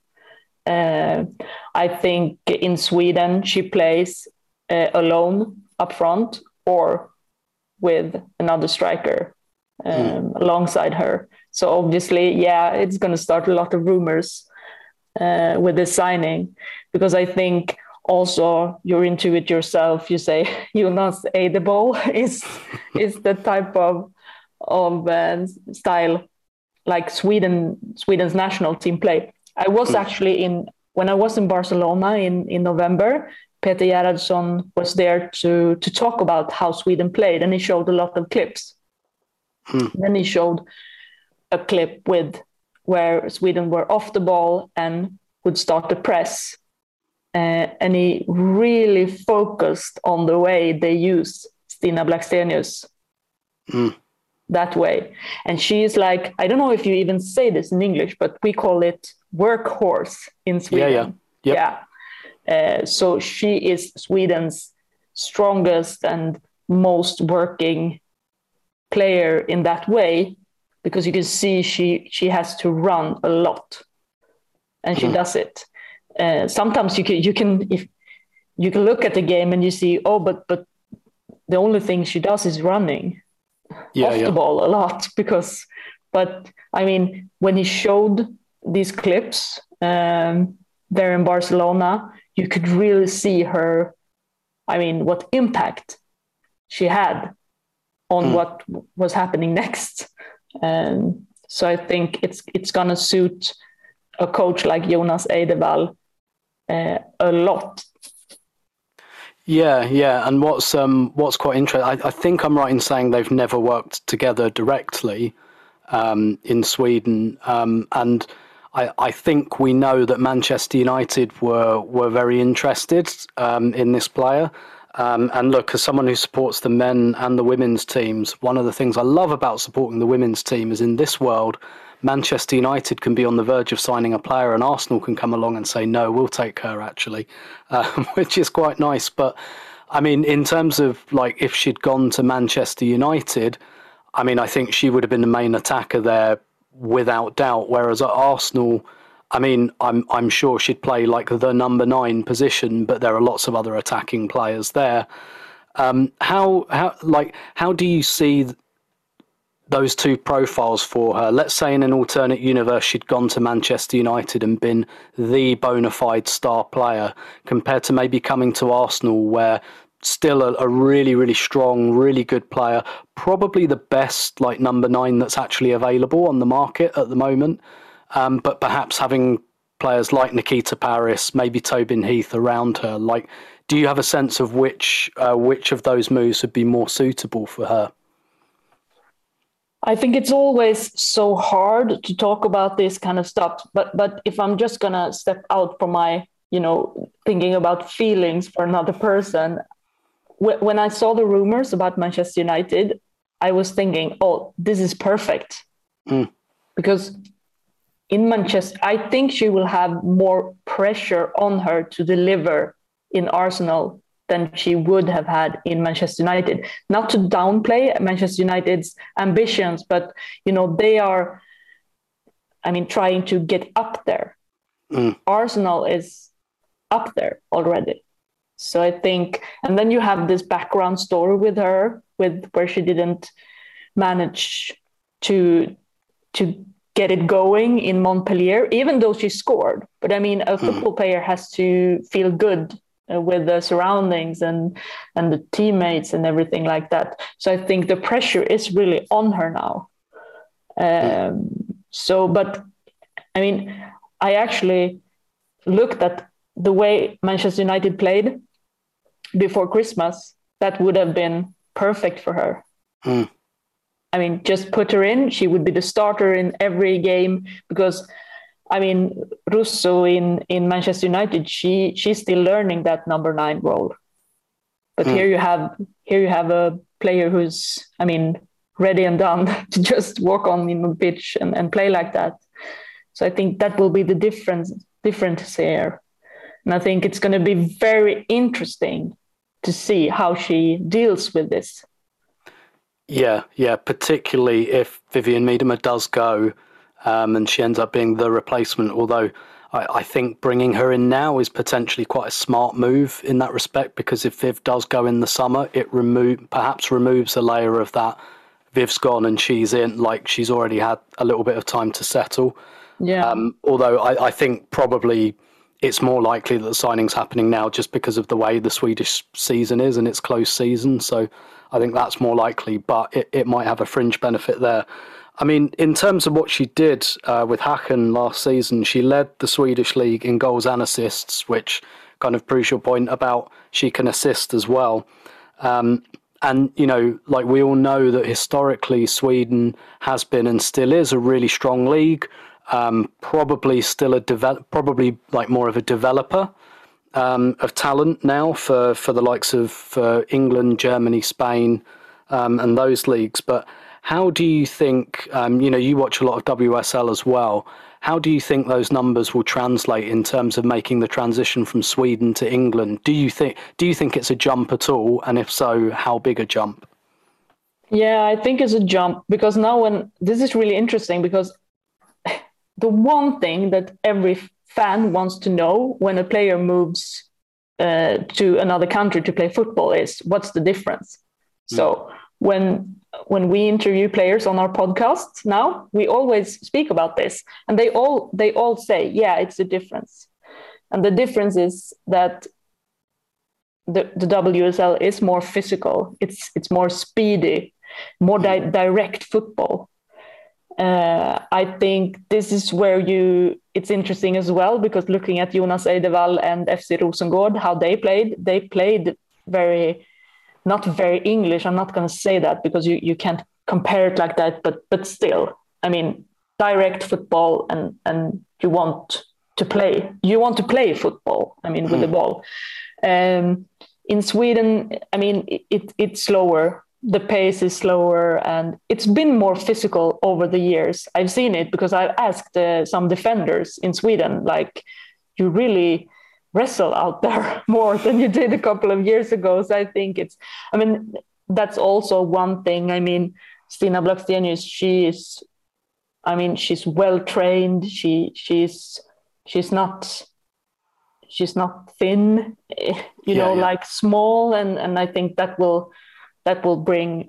I think in Sweden she plays alone up front or with another striker alongside her. So obviously, it's going to start a lot of rumors with this signing, because I think also you're into it yourself. You say Jonas Eidebol is the type of style like Sweden's national team play. I was actually when I was in Barcelona in November, Peter Gerhardsson was there to talk about how Sweden played, and he showed a lot of clips. Then he showed a clip where Sweden were off the ball and would start the press. And he really focused on the way they use Stina Blackstenius that way. And she is like, I don't know if you even say this in English, but we call it workhorse in Sweden. Yeah. So she is Sweden's strongest and most working player in that way, because you can see she has to run a lot, and she does it. Sometimes you can look at the game and you see, but the only thing she does is running off the ball a lot. But I mean, when he showed these clips there in Barcelona, you could really see her. I mean, what impact she had on what was happening next. So I think it's gonna suit a coach like Jonas Eidebol a lot.
Yeah, and what's quite interesting, I think I'm right in saying they've never worked together directly, in Sweden, and I think we know that Manchester United were very interested in this player. And look, as someone who supports the men and the women's teams, one of the things I love about supporting the women's team is in this world, Manchester United can be on the verge of signing a player and Arsenal can come along and say, no, we'll take her actually, which is quite nice. But I mean, in terms of like if she'd gone to Manchester United, I mean, I think she would have been the main attacker there without doubt. Whereas at Arsenal, I mean, I'm sure she'd play like the number 9 position, but there are lots of other attacking players there. How do you see those two profiles for her? Let's say in an alternate universe she'd gone to Manchester United and been the bona fide star player, compared to maybe coming to Arsenal, where still a really, really strong, really good player, probably the best like number 9 that's actually available on the market at the moment. But perhaps having players like Nikita Parris, maybe Tobin Heath around her. Like, do you have a sense of which of those moves would be more suitable for her?
I think it's always so hard to talk about this kind of stuff. But if I'm just gonna step out from my, thinking about feelings for another person, when I saw the rumors about Manchester United, I was thinking, oh, this is perfect. Because in Manchester, I think she will have more pressure on her to deliver in Arsenal than she would have had in Manchester United. Not to downplay Manchester United's ambitions, but, they are, trying to get up there. Arsenal is up there already. So I think, and then you have this background story with her, where she didn't manage to get it going in Montpellier, even though she scored. But a football player has to feel good with the surroundings and the teammates and everything like that. So I think the pressure is really on her now. I actually looked at the way Manchester United played before Christmas. That would have been perfect for her. Just put her in. She would be the starter in every game because, Russo in Manchester United, she's still learning that number 9 role. But here you have a player who's, ready and done to just walk on in the pitch and play like that. So I think that will be the difference here. And I think it's going to be very interesting to see how she deals with this.
Yeah, particularly if Vivianne Miedema does go and she ends up being the replacement, although I think bringing her in now is potentially quite a smart move in that respect, because if Viv does go in the summer, it perhaps removes a layer of that Viv's gone and she's in, like she's already had a little bit of time to settle.
Yeah.
Although I think probably it's more likely that the signing's happening now just because of the way the Swedish season is and it's close season. So I think that's more likely, but it might have a fringe benefit there. In terms of what she did with Häcken last season, she led the Swedish league in goals and assists, which kind of proves your point about she can assist as well. And, we all know that historically Sweden has been and still is a really strong league. Probably still probably like more of a developer of talent now for the likes of England, Germany, Spain, and those leagues. But how do you think, you watch a lot of WSL as well, how do you think those numbers will translate in terms of making the transition from Sweden to England? Do you think it's a jump at all? And if so, how big a jump?
Yeah, I think it's a jump, because now this is really interesting, because the one thing that every fan wants to know when a player moves to another country to play football is, what's the difference? So when we interview players on our podcast now, we always speak about this, and they all say, yeah, it's a difference. And the difference is that the WSL is more physical. It's more speedy, more direct football. I think this is where it's interesting as well, because looking at Jonas Eidevall and FC Rosengård, how they played not very English. I'm not going to say that because you can't compare it like that, but still, I mean, direct football, and you want to play football. I mean, with the ball. In Sweden, I mean, it's slower. The pace is slower, and it's been more physical over the years. I've seen it because I've asked some defenders in Sweden, like, you really wrestle out there more than you did a couple of years ago. So I think that's also one thing. I mean, Stina Blackstenius, she's well trained. She's not thin, like small, and I think that would bring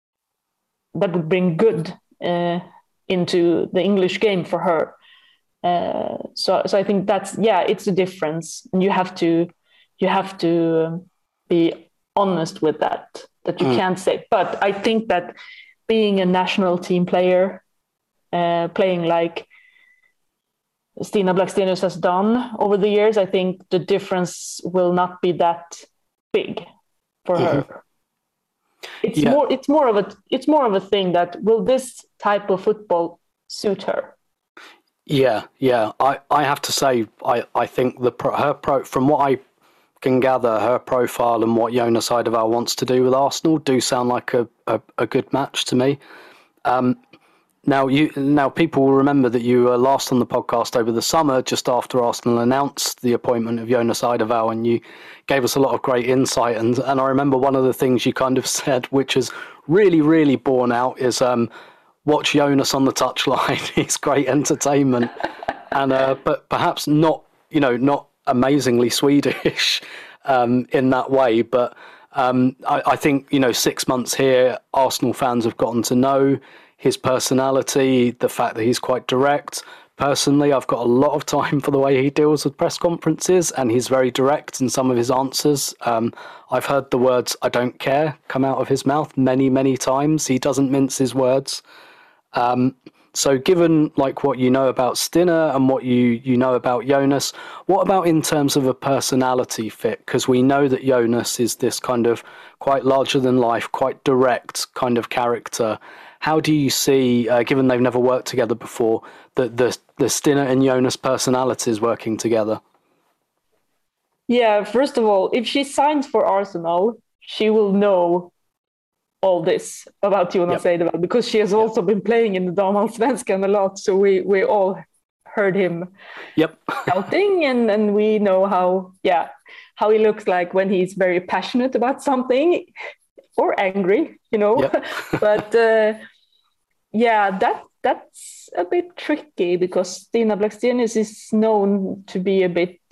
good into the English game for her. So I think it's a difference, and you have to be honest with that you can't say. But I think that being a national team player, playing like Stina Blackstenius has done over the years, I think the difference will not be that big for her. It's more of a thing that, will this type of football suit her?
Yeah. I have to say, I think from what I can gather, her profile and what Jonas Eidevall wants to do with Arsenal do sound like a good match to me. Now people will remember that you were last on the podcast over the summer, just after Arsenal announced the appointment of Jonas Eidevall, and you gave us a lot of great insight. And I remember one of the things you kind of said, which has really, really borne out, is watch Jonas on the touchline. He's great entertainment, and but perhaps not amazingly Swedish in that way. But I think 6 months here, Arsenal fans have gotten to know his personality, the fact that he's quite direct. Personally, I've got a lot of time for the way he deals with press conferences, and he's very direct in some of his answers. I've heard the words "I don't care" come out of his mouth many, many times. He doesn't mince his words. So given what you know about Stina and what you know about Jonas, what about in terms of a personality fit? Because we know that Jonas is this kind of quite larger than life, quite direct kind of character. How do you see, given they've never worked together before, the Stina and Jonas personalities working together?
Yeah, first of all, if she signs for Arsenal, she will know all this about Jonas Eidevall, because she has also been playing in the Damallsvenskan a lot. So we all heard him shouting, and we know how he looks like when he's very passionate about something or angry, But that's a bit tricky, because Stina Blackstenius is known to be a bit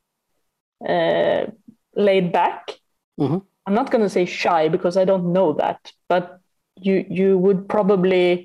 laid back. Mm-hmm. I'm not going to say shy, because I don't know that, but you would probably,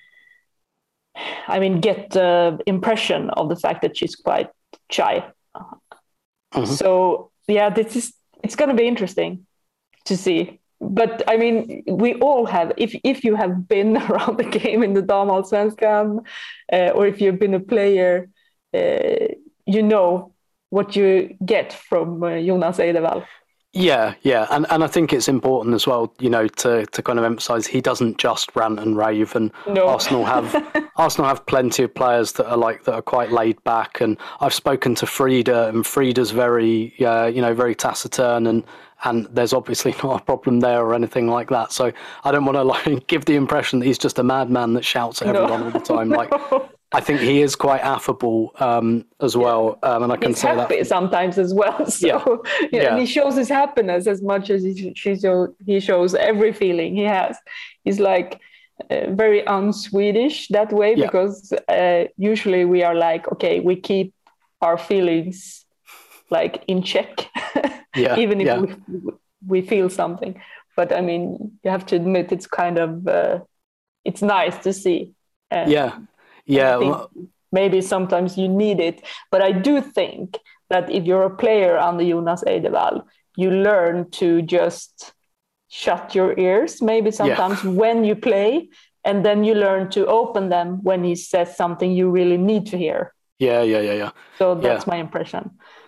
get the impression of the fact that she's quite shy. Mm-hmm. So it's going to be interesting to see. But we all have, if you have been around the game in the Damallsvenskan, or if you've been a player, you know what you get from Jonas Eidevall.
Yeah, and I think it's important as well, to kind of emphasise he doesn't just rant and rave, and no. Arsenal have plenty of players that are quite laid back, and I've spoken to Frida, and Frida's very very taciturn, and there's obviously not a problem there or anything like that. So I don't want to give the impression that he's just a madman that shouts at everyone all the time. No. I think he is quite affable as well, and I can
he's
say
happy
that
sometimes as well. So and he shows his happiness as much as he shows every feeling he has. He's very un-Swedish that way, because usually we are okay, we keep our feelings in check, even if we feel something. But you have to admit, it's kind of it's nice to see. I think maybe sometimes you need it, but I do think that if you're a player under Jonas Eidevall, you learn to just shut your ears maybe sometimes when you play, and then you learn to open them when he says something you really need to hear.
Yeah.
So that's my impression.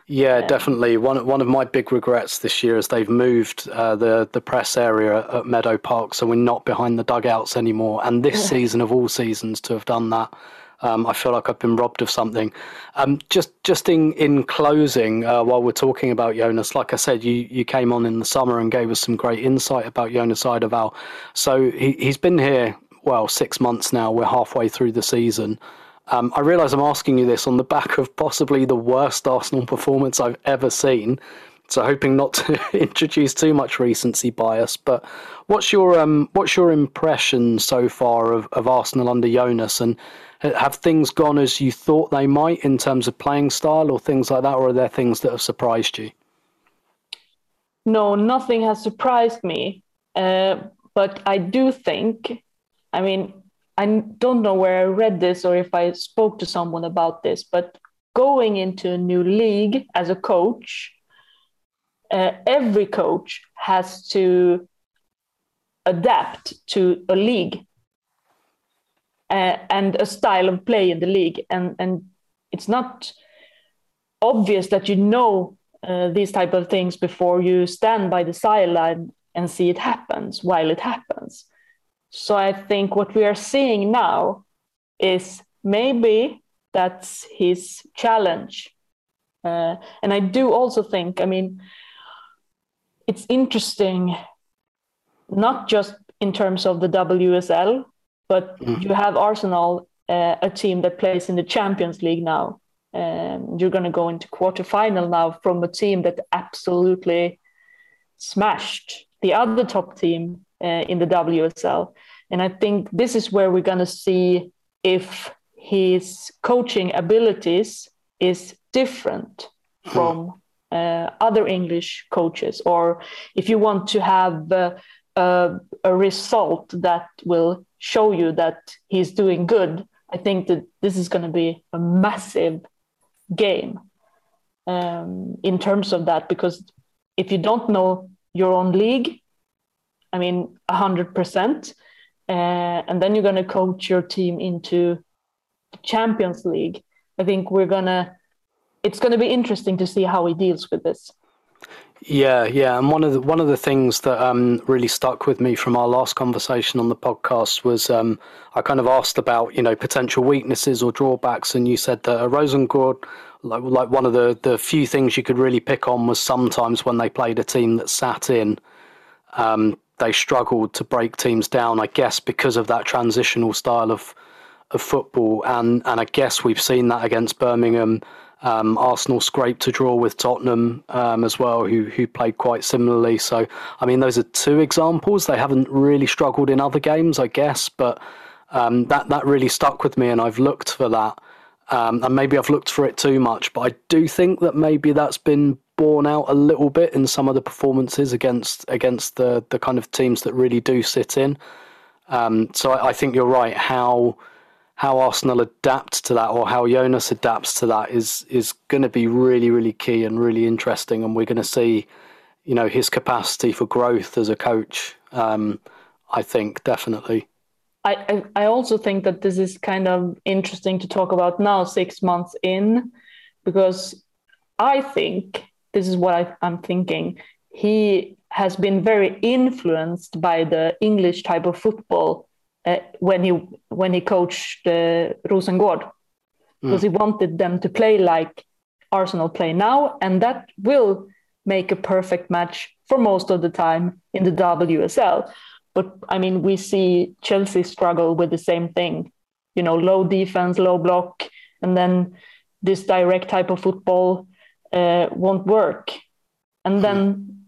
Yeah, definitely. One of my big regrets this year is they've moved the press area at Meadow Park, so we're not behind the dugouts anymore. And this season of all seasons to have done that, I feel like I've been robbed of something. Just in closing, while we're talking about Jonas, like I said, you came on in the summer and gave us some great insight about Jonas Eidevall. So he's been here, 6 months now. We're halfway through the season. I realise I'm asking you this on the back of possibly the worst Arsenal performance I've ever seen, so hoping not to introduce too much recency bias. But what's your impression so far of Arsenal under Jonas, and have things gone as you thought they might in terms of playing style or things like that, or are there things that have surprised you?
No, nothing has surprised me, but I do think, I don't know where I read this or if I spoke to someone about this, but going into a new league as a coach, every coach has to adapt to a league and a style of play in the league. And it's not obvious that you know these type of things before you stand by the sideline and see it happens while it happens. So I think what we are seeing now is maybe that's his challenge. And I do also think, it's interesting, not just in terms of the WSL, but you have Arsenal, a team that plays in the Champions League now. You're going to go into quarterfinal now from a team that absolutely smashed the other top team in the WSL. And I think this is where we're going to see if his coaching abilities is different from other English coaches, or if you want to have a result that will show you that he's doing good. I think that this is going to be a massive game in terms of that, because if you don't know your own league, 100%, and then you're going to coach your team into the Champions League, I think it's going to be interesting to see how he deals with this.
Yeah, and one of the things that really stuck with me from our last conversation on the podcast was I kind of asked about potential weaknesses or drawbacks, and you said that Rosengård, like one of the few things you could really pick on was sometimes when they played a team that sat in, they struggled to break teams down, I guess, because of that transitional style of football, and I guess we've seen that against Birmingham. Arsenal scraped a draw with Tottenham as well, who played quite similarly. So, those are two examples. They haven't really struggled in other games, I guess, but that really stuck with me, and I've looked for that. And maybe I've looked for it too much, but I do think that maybe that's been borne out a little bit in some of the performances against the kind of teams that really do sit in. So I think you're right. How Arsenal adapt to that, or how Jonas adapts to that, is going to be really, really key and really interesting. And we're going to see, his capacity for growth as a coach. I think definitely.
I also think that this is kind of interesting to talk about now, 6 months in, because I think this is what I'm thinking. He has been very influenced by the English type of football when he coached Rosengård, because he wanted them to play like Arsenal play now, and that will make a perfect match for most of the time in the WSL. But we see Chelsea struggle with the same thing, low defense, low block, and then this direct type of football won't work. And then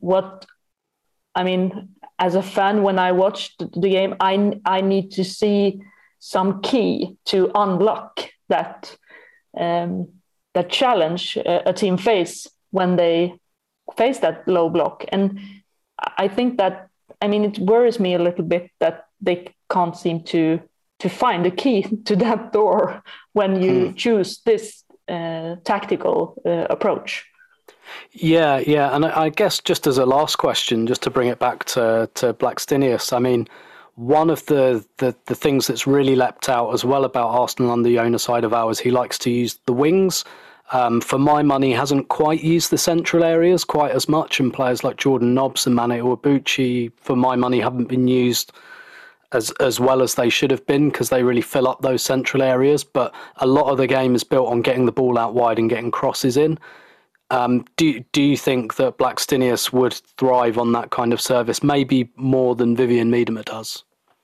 as a fan, when I watched the game, I need to see some key to unlock that challenge a team face when they face that low block. And I think that, it worries me a little bit that they can't seem to find a key to that door when you choose this tactical approach.
Yeah, and I guess just as a last question, just to bring it back to Blackstenius, one of the things that's really leapt out as well about Arsenal under Jonas Eidevall is he likes to use the wings. for my money, hasn't quite used the central areas quite as much, and players like Jordan Nobbs and Mane Iwabuchi, for my money, haven't been used as well as they should have been, because they really fill up those central areas. But a lot of the game is built on getting the ball out wide and getting crosses in. Do you think that Blackstenius would thrive on that kind of service, maybe more than Vivianne Miedema does?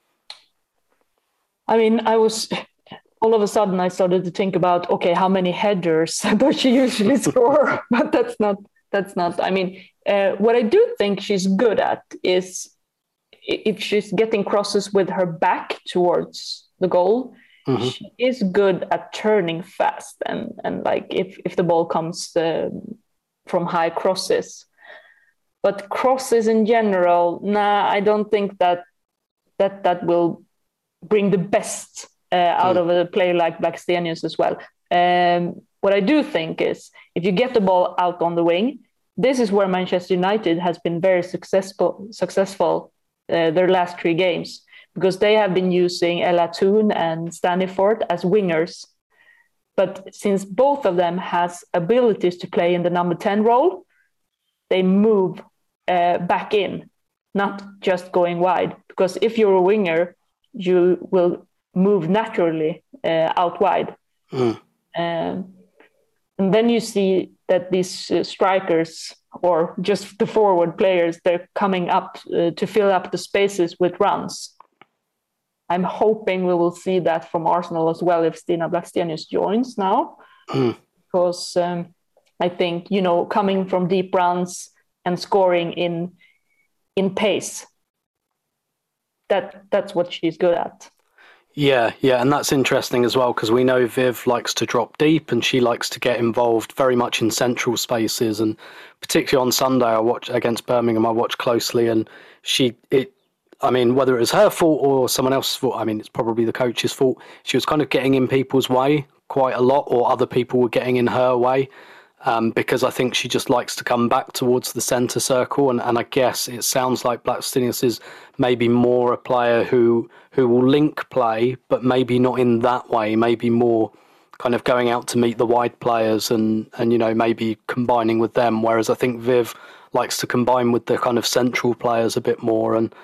I mean, all of a sudden I started to think about, okay, how many headers does she usually score? But that's not. I mean, what I do think she's good at is if she's getting crosses with her back towards the goal, mm-hmm. She is good at turning fast and like if the ball comes from high crosses. But crosses in general, I don't think that will bring the best out of a player like Blackstenius as well. What I do think is if you get the ball out on the wing, this is where Manchester United has been very successful their last 3 games, because they have been using Ella Toone and Stanifort as wingers. But since both of them has abilities to play in the number 10 role, they move back in, not just going wide. Because if you're a winger, you will move naturally out wide. Mm. And then you see that these strikers, or just the forward players, they're coming up to fill up the spaces with runs. I'm hoping we will see that from Arsenal as well if Stina Blackstenius joins now. Mm. Because I think, coming from deep runs and scoring in pace, that's what she's good at.
Yeah, and that's interesting as well, because we know Viv likes to drop deep and she likes to get involved very much in central spaces, and particularly on Sunday I watched against Birmingham, I watched closely, and whether it was her fault or someone else's fault, it's probably the coach's fault, she was kind of getting in people's way quite a lot, or other people were getting in her way, because I think she just likes to come back towards the centre circle, and I guess it sounds like Blackstenius is maybe more a player who will link play, but maybe not in that way, maybe more kind of going out to meet the wide players and maybe combining with them, whereas I think Viv likes to combine with the kind of central players a bit more. And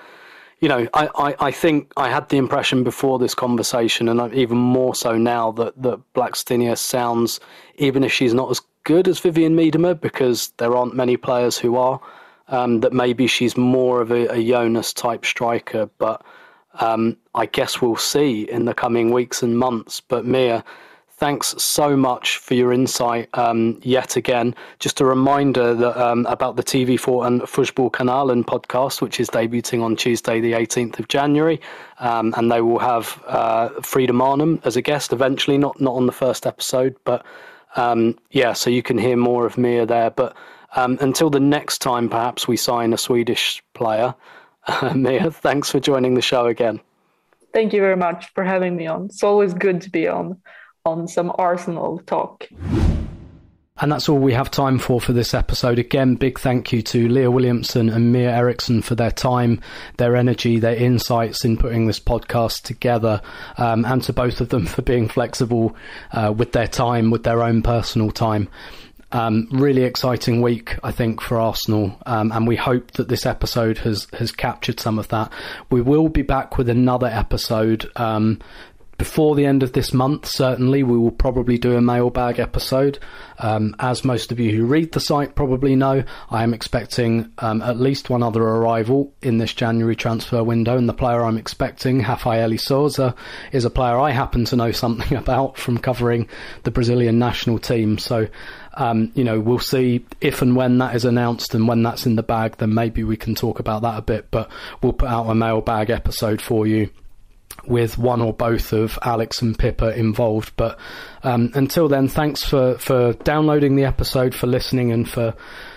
I think I had the impression before this conversation, and even more so now, that Blackstenius sounds, even if she's not as good as Vivianne Miedema, because there aren't many players who are, that maybe she's more of a Jonas type striker. But I guess we'll see in the coming weeks and months. But Mia, thanks so much for your insight yet again. Just a reminder that about the TV4 and Fotballkanalen podcast, which is debuting on Tuesday the 18th of January. And they will have Frida Marnham as a guest eventually, not on the first episode. But so you can hear more of Mia there. But until the next time perhaps we sign a Swedish player, Mia, thanks for joining the show again.
Thank you very much for having me on. It's always good to be on some Arsenal talk.
And that's all we have time for this episode. Again, big thank you to Leah Williamson and Mia Eriksson for their time, their energy, their insights in putting this podcast together, and to both of them for being flexible with their time, with their own personal time. Really exciting week, I think, for Arsenal, and we hope that this episode has captured some of that. We will be back with another episode before the end of this month. Certainly we will probably do a mailbag episode. As most of you who read the site probably know, I am expecting at least one other arrival in this January transfer window, and the player I'm expecting, Rafael Souza, is a player I happen to know something about from covering the Brazilian national team. So we'll see if and when that is announced, and when that's in the bag, then maybe we can talk about that a bit. But we'll put out a mailbag episode for you with one or both of Alex and Pippa involved. But until then, thanks for downloading the episode, for listening, and for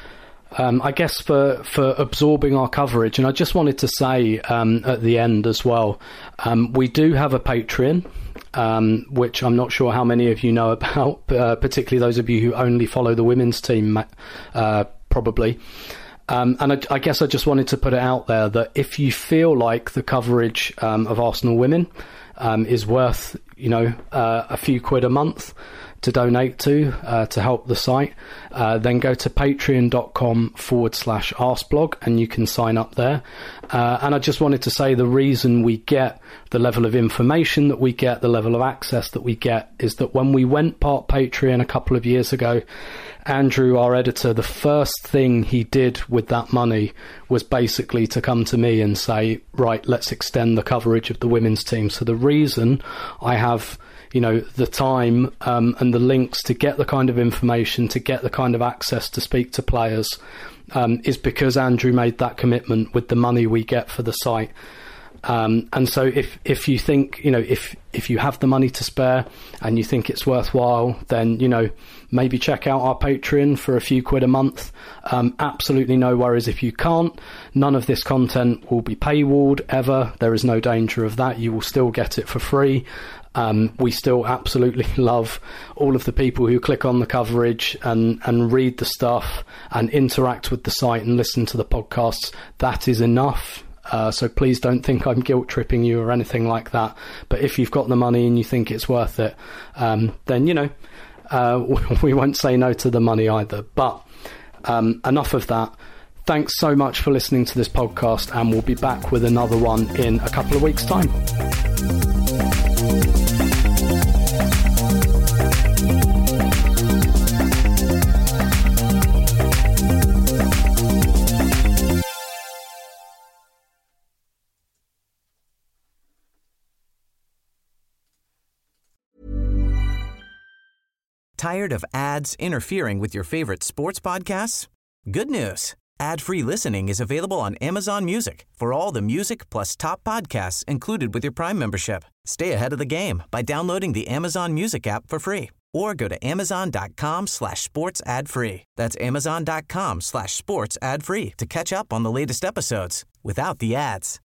absorbing our coverage. And I just wanted to say at the end as well, we do have a Patreon, which I'm not sure how many of you know about, particularly those of you who only follow the women's team, probably. And I guess I just wanted to put it out there that if you feel like the coverage of Arsenal women is worth, a few quid a month, to donate to help the site, then go to patreon.com/arseblog and you can sign up there. And I just wanted to say the reason we get the level of information that we get, the level of access that we get, is that when we went part Patreon a couple of years ago, Andrew, our editor, the first thing he did with that money was basically to come to me and say, right, let's extend the coverage of the women's team. So the reason I have, the time and the links to get the kind of information, to get the kind of access to speak to players, is because Andrew made that commitment with the money we get for the site. And so if you think, if you have the money to spare and you think it's worthwhile, then, maybe check out our Patreon for a few quid a month. Absolutely no worries if you can't. None of this content will be paywalled ever. There is no danger of that. You will still get it for free. We still absolutely love all of the people who click on the coverage and read the stuff and interact with the site and listen to the podcasts. That is enough. So please don't think I'm guilt tripping you or anything like that. But if you've got the money and you think it's worth it, then, we won't say no to the money either. But enough of that. Thanks so much for listening to this podcast, and we'll be back with another one in a couple of weeks' time.
Tired of ads interfering with your favorite sports podcasts? Good news. Ad-free listening is available on Amazon Music for all the music plus top podcasts included with your Prime membership. Stay ahead of the game by downloading the Amazon Music app for free or go to amazon.com/sports ad free. That's amazon.com/sports ad free to catch up on the latest episodes without the ads.